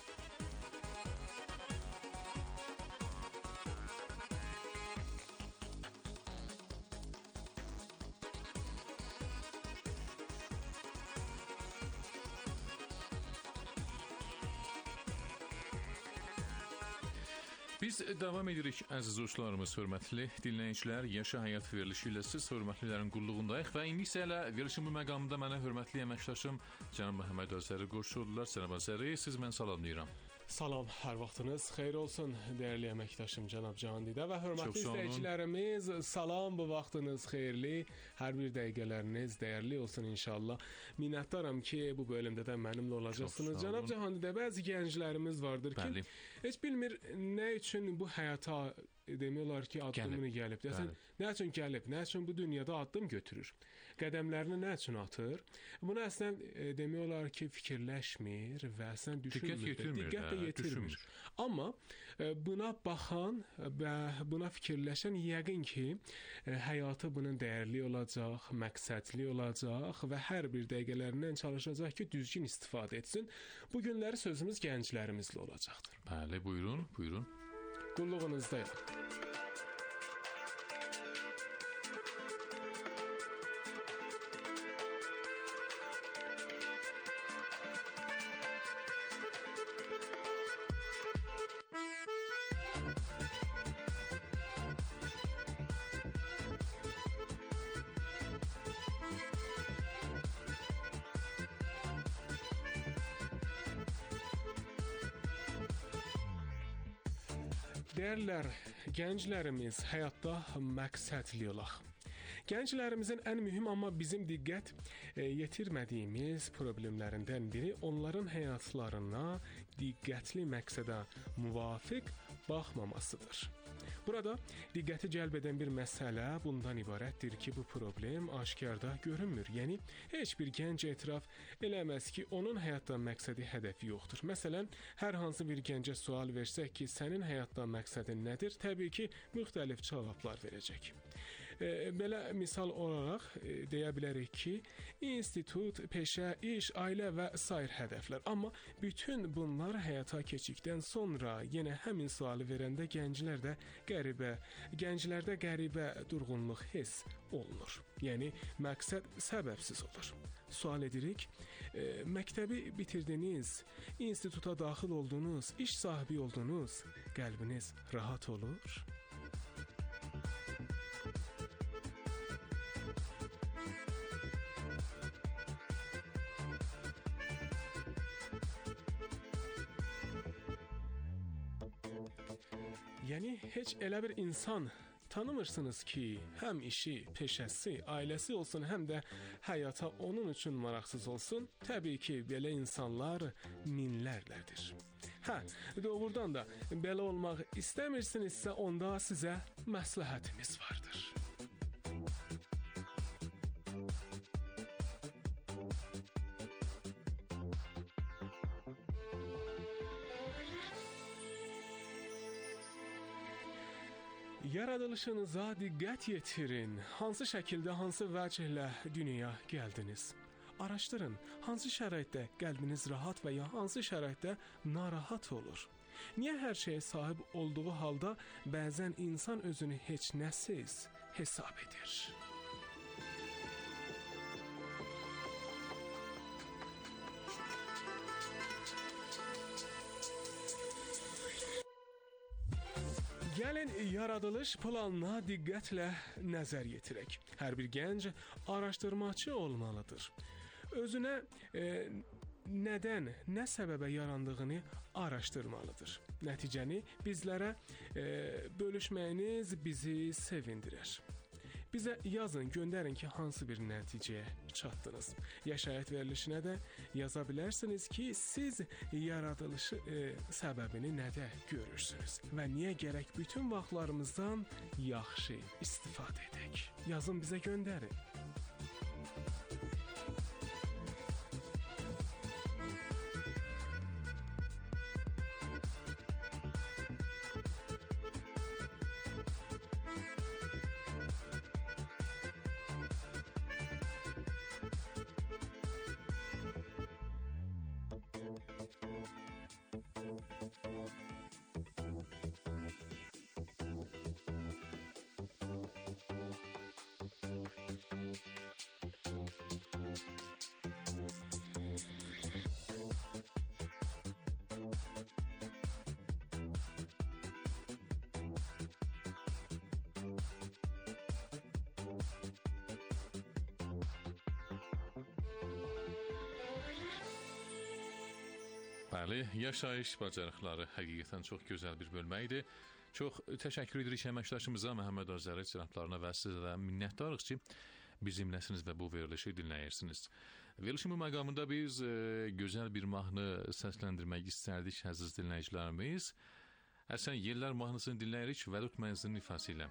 Biz davam edirik, əziz dostlarımız, hörmətli dinləyicilər. Yaşa həyat verilişi ilə siz hörmətlilərin qulluğundayıq və indi isə elə verilişin bu məqamında mənə hörmətli əməkdaşım Cənab Məhəmməd Azəri qoşulurlar. Cənab Azəri, siz mən salamlayıram. Salam, hər vaxtınız xeyir olsun, dəyərli əməkdaşım Cənab Cahandidə və hörmətli izləyicilərimiz, salam, bu vaxtınız xeyirli, hər bir dəqiqələriniz dəyərli olsun inşallah. Minnətdaram ki, bu bölümdə də mənimlə olacaqsınız. Cənab Cahandidə, bəzi gənclərimiz vardır ki, Bəli. heç bilmir nə üçün bu həyata demək olar ki, addımını gəlib. Gəlib. Nə üçün gəlib, nə üçün bu dünyada addım götürür, qədəmlərini nə üçün atır? Bunu əslən e, demək olar ki, fikirləşmir və əslən düşünmür, diqqət də yetirmir. Amma e, buna baxan və buna fikirləşən yəqin ki, e, həyatı bunun dəyərli olacaq, məqsədli olacaq və hər bir dəqiqələrindən çalışacaq ki, düzgün istifadə etsin. Bu günləri sözümüz gənclərimizlə olacaqdır. Bəli, buyurun, buyurun. Qulluğunuzdayım. Deyərlər, gənclərimiz həyatda məqsədli olaq. Gənclərimizin ən mühüm, amma bizim diqqət e, yetirmədiyimiz problemlərindən biri onların həyatlarına diqqətli məqsədə müvafiq baxmamasıdır. Burada diqqəti cəlb edən bir məsələ bundan ibarətdir ki, bu problem aşkarda görünmür. Yəni, heç bir gənc etiraf eləməz ki, onun həyatdan məqsədi, hədəfi yoxdur. Məsələn, hər hansı bir gəncə sual versək ki, sənin həyatdan məqsədin nədir? Təbii ki, müxtəlif cavablar verəcək. e, belə misal olaraq e, deyə bilərik ki, institut, peşə, iş, ailə və sair hədəflər. Amma bütün bunlar həyata keçdikdən sonra yenə həmin sualı verəndə gənclərdə qəribə, gənclərdə qəribə durğunluq hiss olunur. Yəni məqsəd səbəbsiz olur. Sual edirik, e, məktəbi bitirdiniz, instituta daxil oldunuz, iş sahibi oldunuz, qəlbiniz rahat olur? Yəni heç elə bir insan tanımırsınız ki, həm işi, peşəsi, ailəsi olsun, həm də həyata onun üçün maraqsız olsun. Təbii ki, belə insanlar minlərlədir. Hə, doğrudan da belə olmaq istəmirsinizsə, onda sizə məsləhətimiz vardır. Yaradılışınıza diqqət yetirin. Hansı şəkildə, hansı vəcihlə dünyaya gəldiniz? Araşdırın, hansı şəraitdə qəlbiniz rahat və ya hansı şəraitdə narahat olur? Niyə hər şeyə sahib olduğu halda bəzən insan özünü heç nəsiz hesab edir? Gəlin yaradılış planına diqqətlə nəzər yetirək. Hər bir gənc araşdırmaçı olmalıdır. Özünə e, nədən, nə səbəbə yarandığını araşdırmalıdır. Nəticəni bizlərə e, bölüşməyiniz bizi sevindirir. Bizə yazın, göndərin ki, hansı bir nəticəyə çatdınız. Yaşayət verilişinə də yaza bilərsiniz ki, siz yaradılışı e, səbəbini nədə görürsünüz və niyə gərək bütün vaxtlarımızdan yaxşı istifadə edək. Yazın, bizə göndərin. Bəli, yaşayış bacarıqları həqiqətən çox gözəl bir bölmə idi. Çox təşəkkür edirik əməkdaşımıza, Məhəmməd Azəri cənablarına və sizə də minnətdarıq ki, bizimləsiniz və bu verilişi dinləyirsiniz. Verilişin bu məqamında biz e, gözəl bir mahnı səsləndirmək istərdik, əziz dinləyicilərimiz. Əsən Yellər mahnısını dinləyirik Vəlud Mənzilin ifası ilə.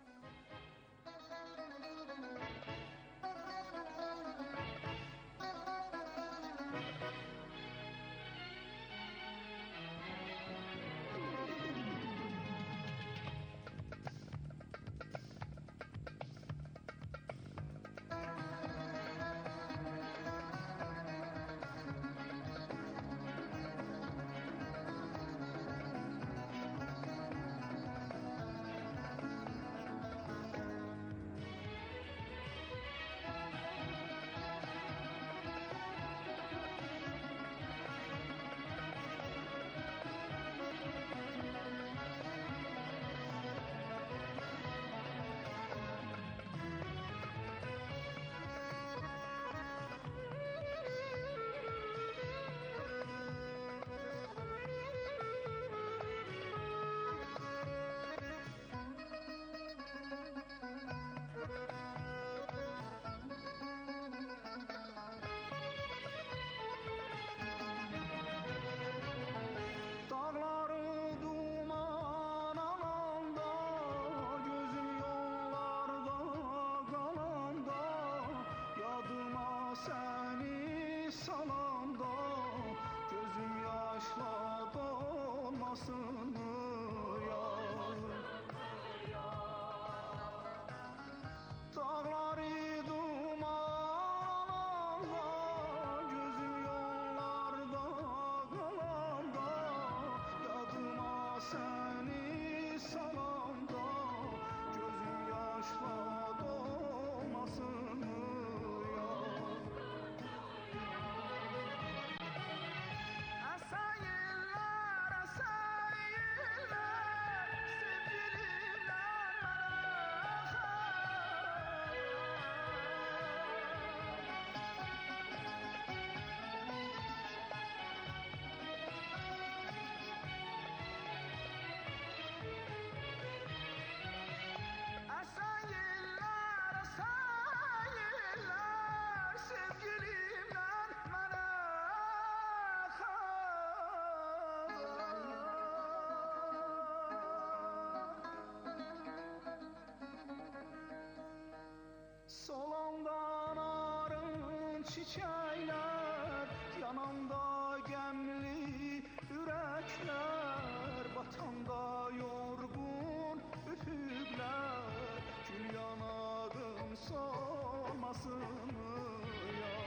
çiçekler, yanımda gemli yürekler, batanda yorgun üfüqlər, gül yanağım solmasın ya.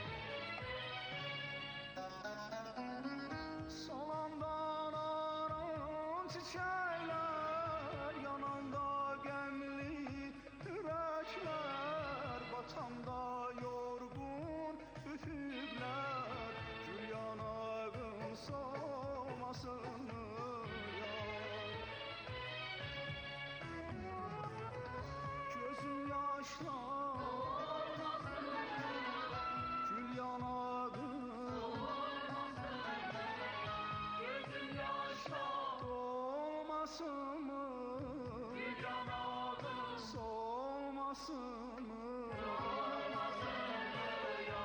Solandan aran çiçekler, yanımda gemli yürekler, batanda yorgun üfüqlər, gül yanağım solmasın ya. Gözüm yaşla gül yanağım, gözüm yaşla dolmasın mı, gül yanağım solmasın mı, dolmasın mı ya.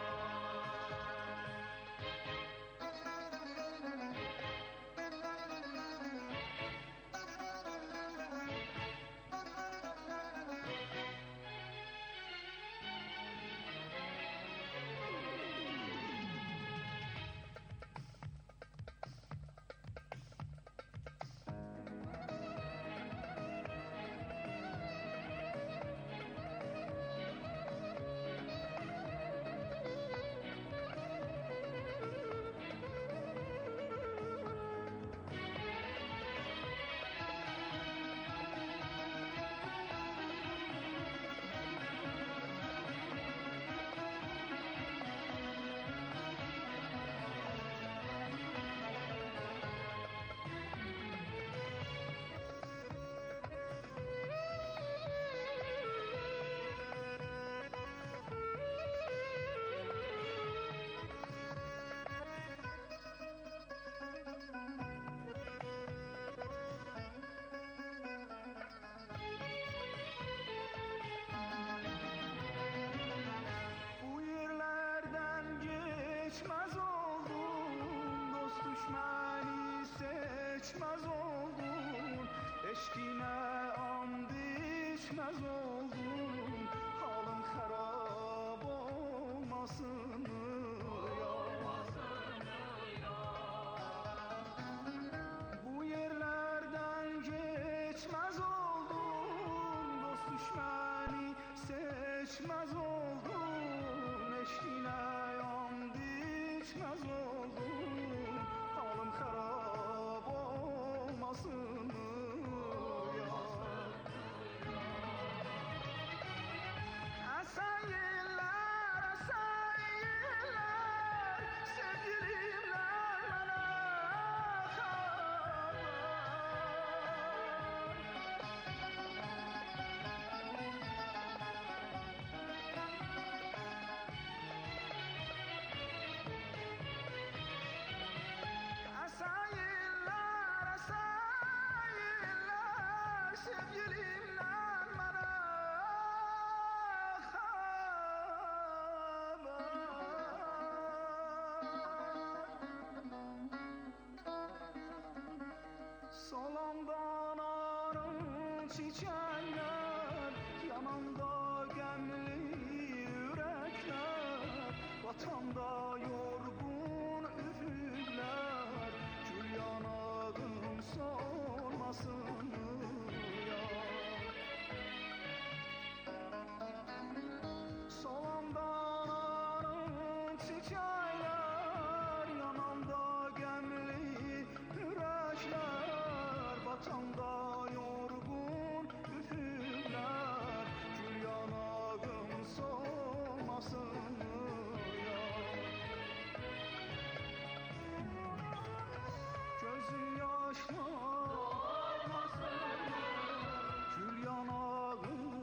Bu yerlerden geçmez oldun, dost düşmeni seçmez oldun, eşkine and içmez oldun, halın harap olmasın ya. Bu yerlerden geçmez oldun, dost düşmeni seçmez oldun, eşkine and içmez oldun, halım harap olmasın ya. Esen yıllar, esen yıllar, sevgilimler bana haber. Esen yıllar, esen yıllar, sevgilimler bana haber. Solandan arın çiçekler, yanımda gemli yürekler, vatanda yorgun üfüqlər, gül yanağım solmasın ya. Solandan arın çiçekler, yanımda gemli yürekler, batanda yorgun üfüqlər, gül yanağım solmasın ya. Gözüm yaşla gül yanağım,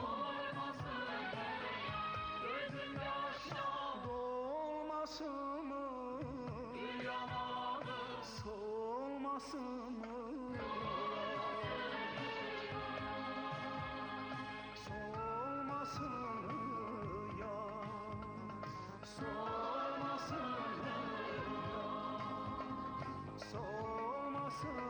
gözüm yaşla dolmasın mı, gül yanağım solmasın mı, solmasın ya, solmasın ya, solmasın.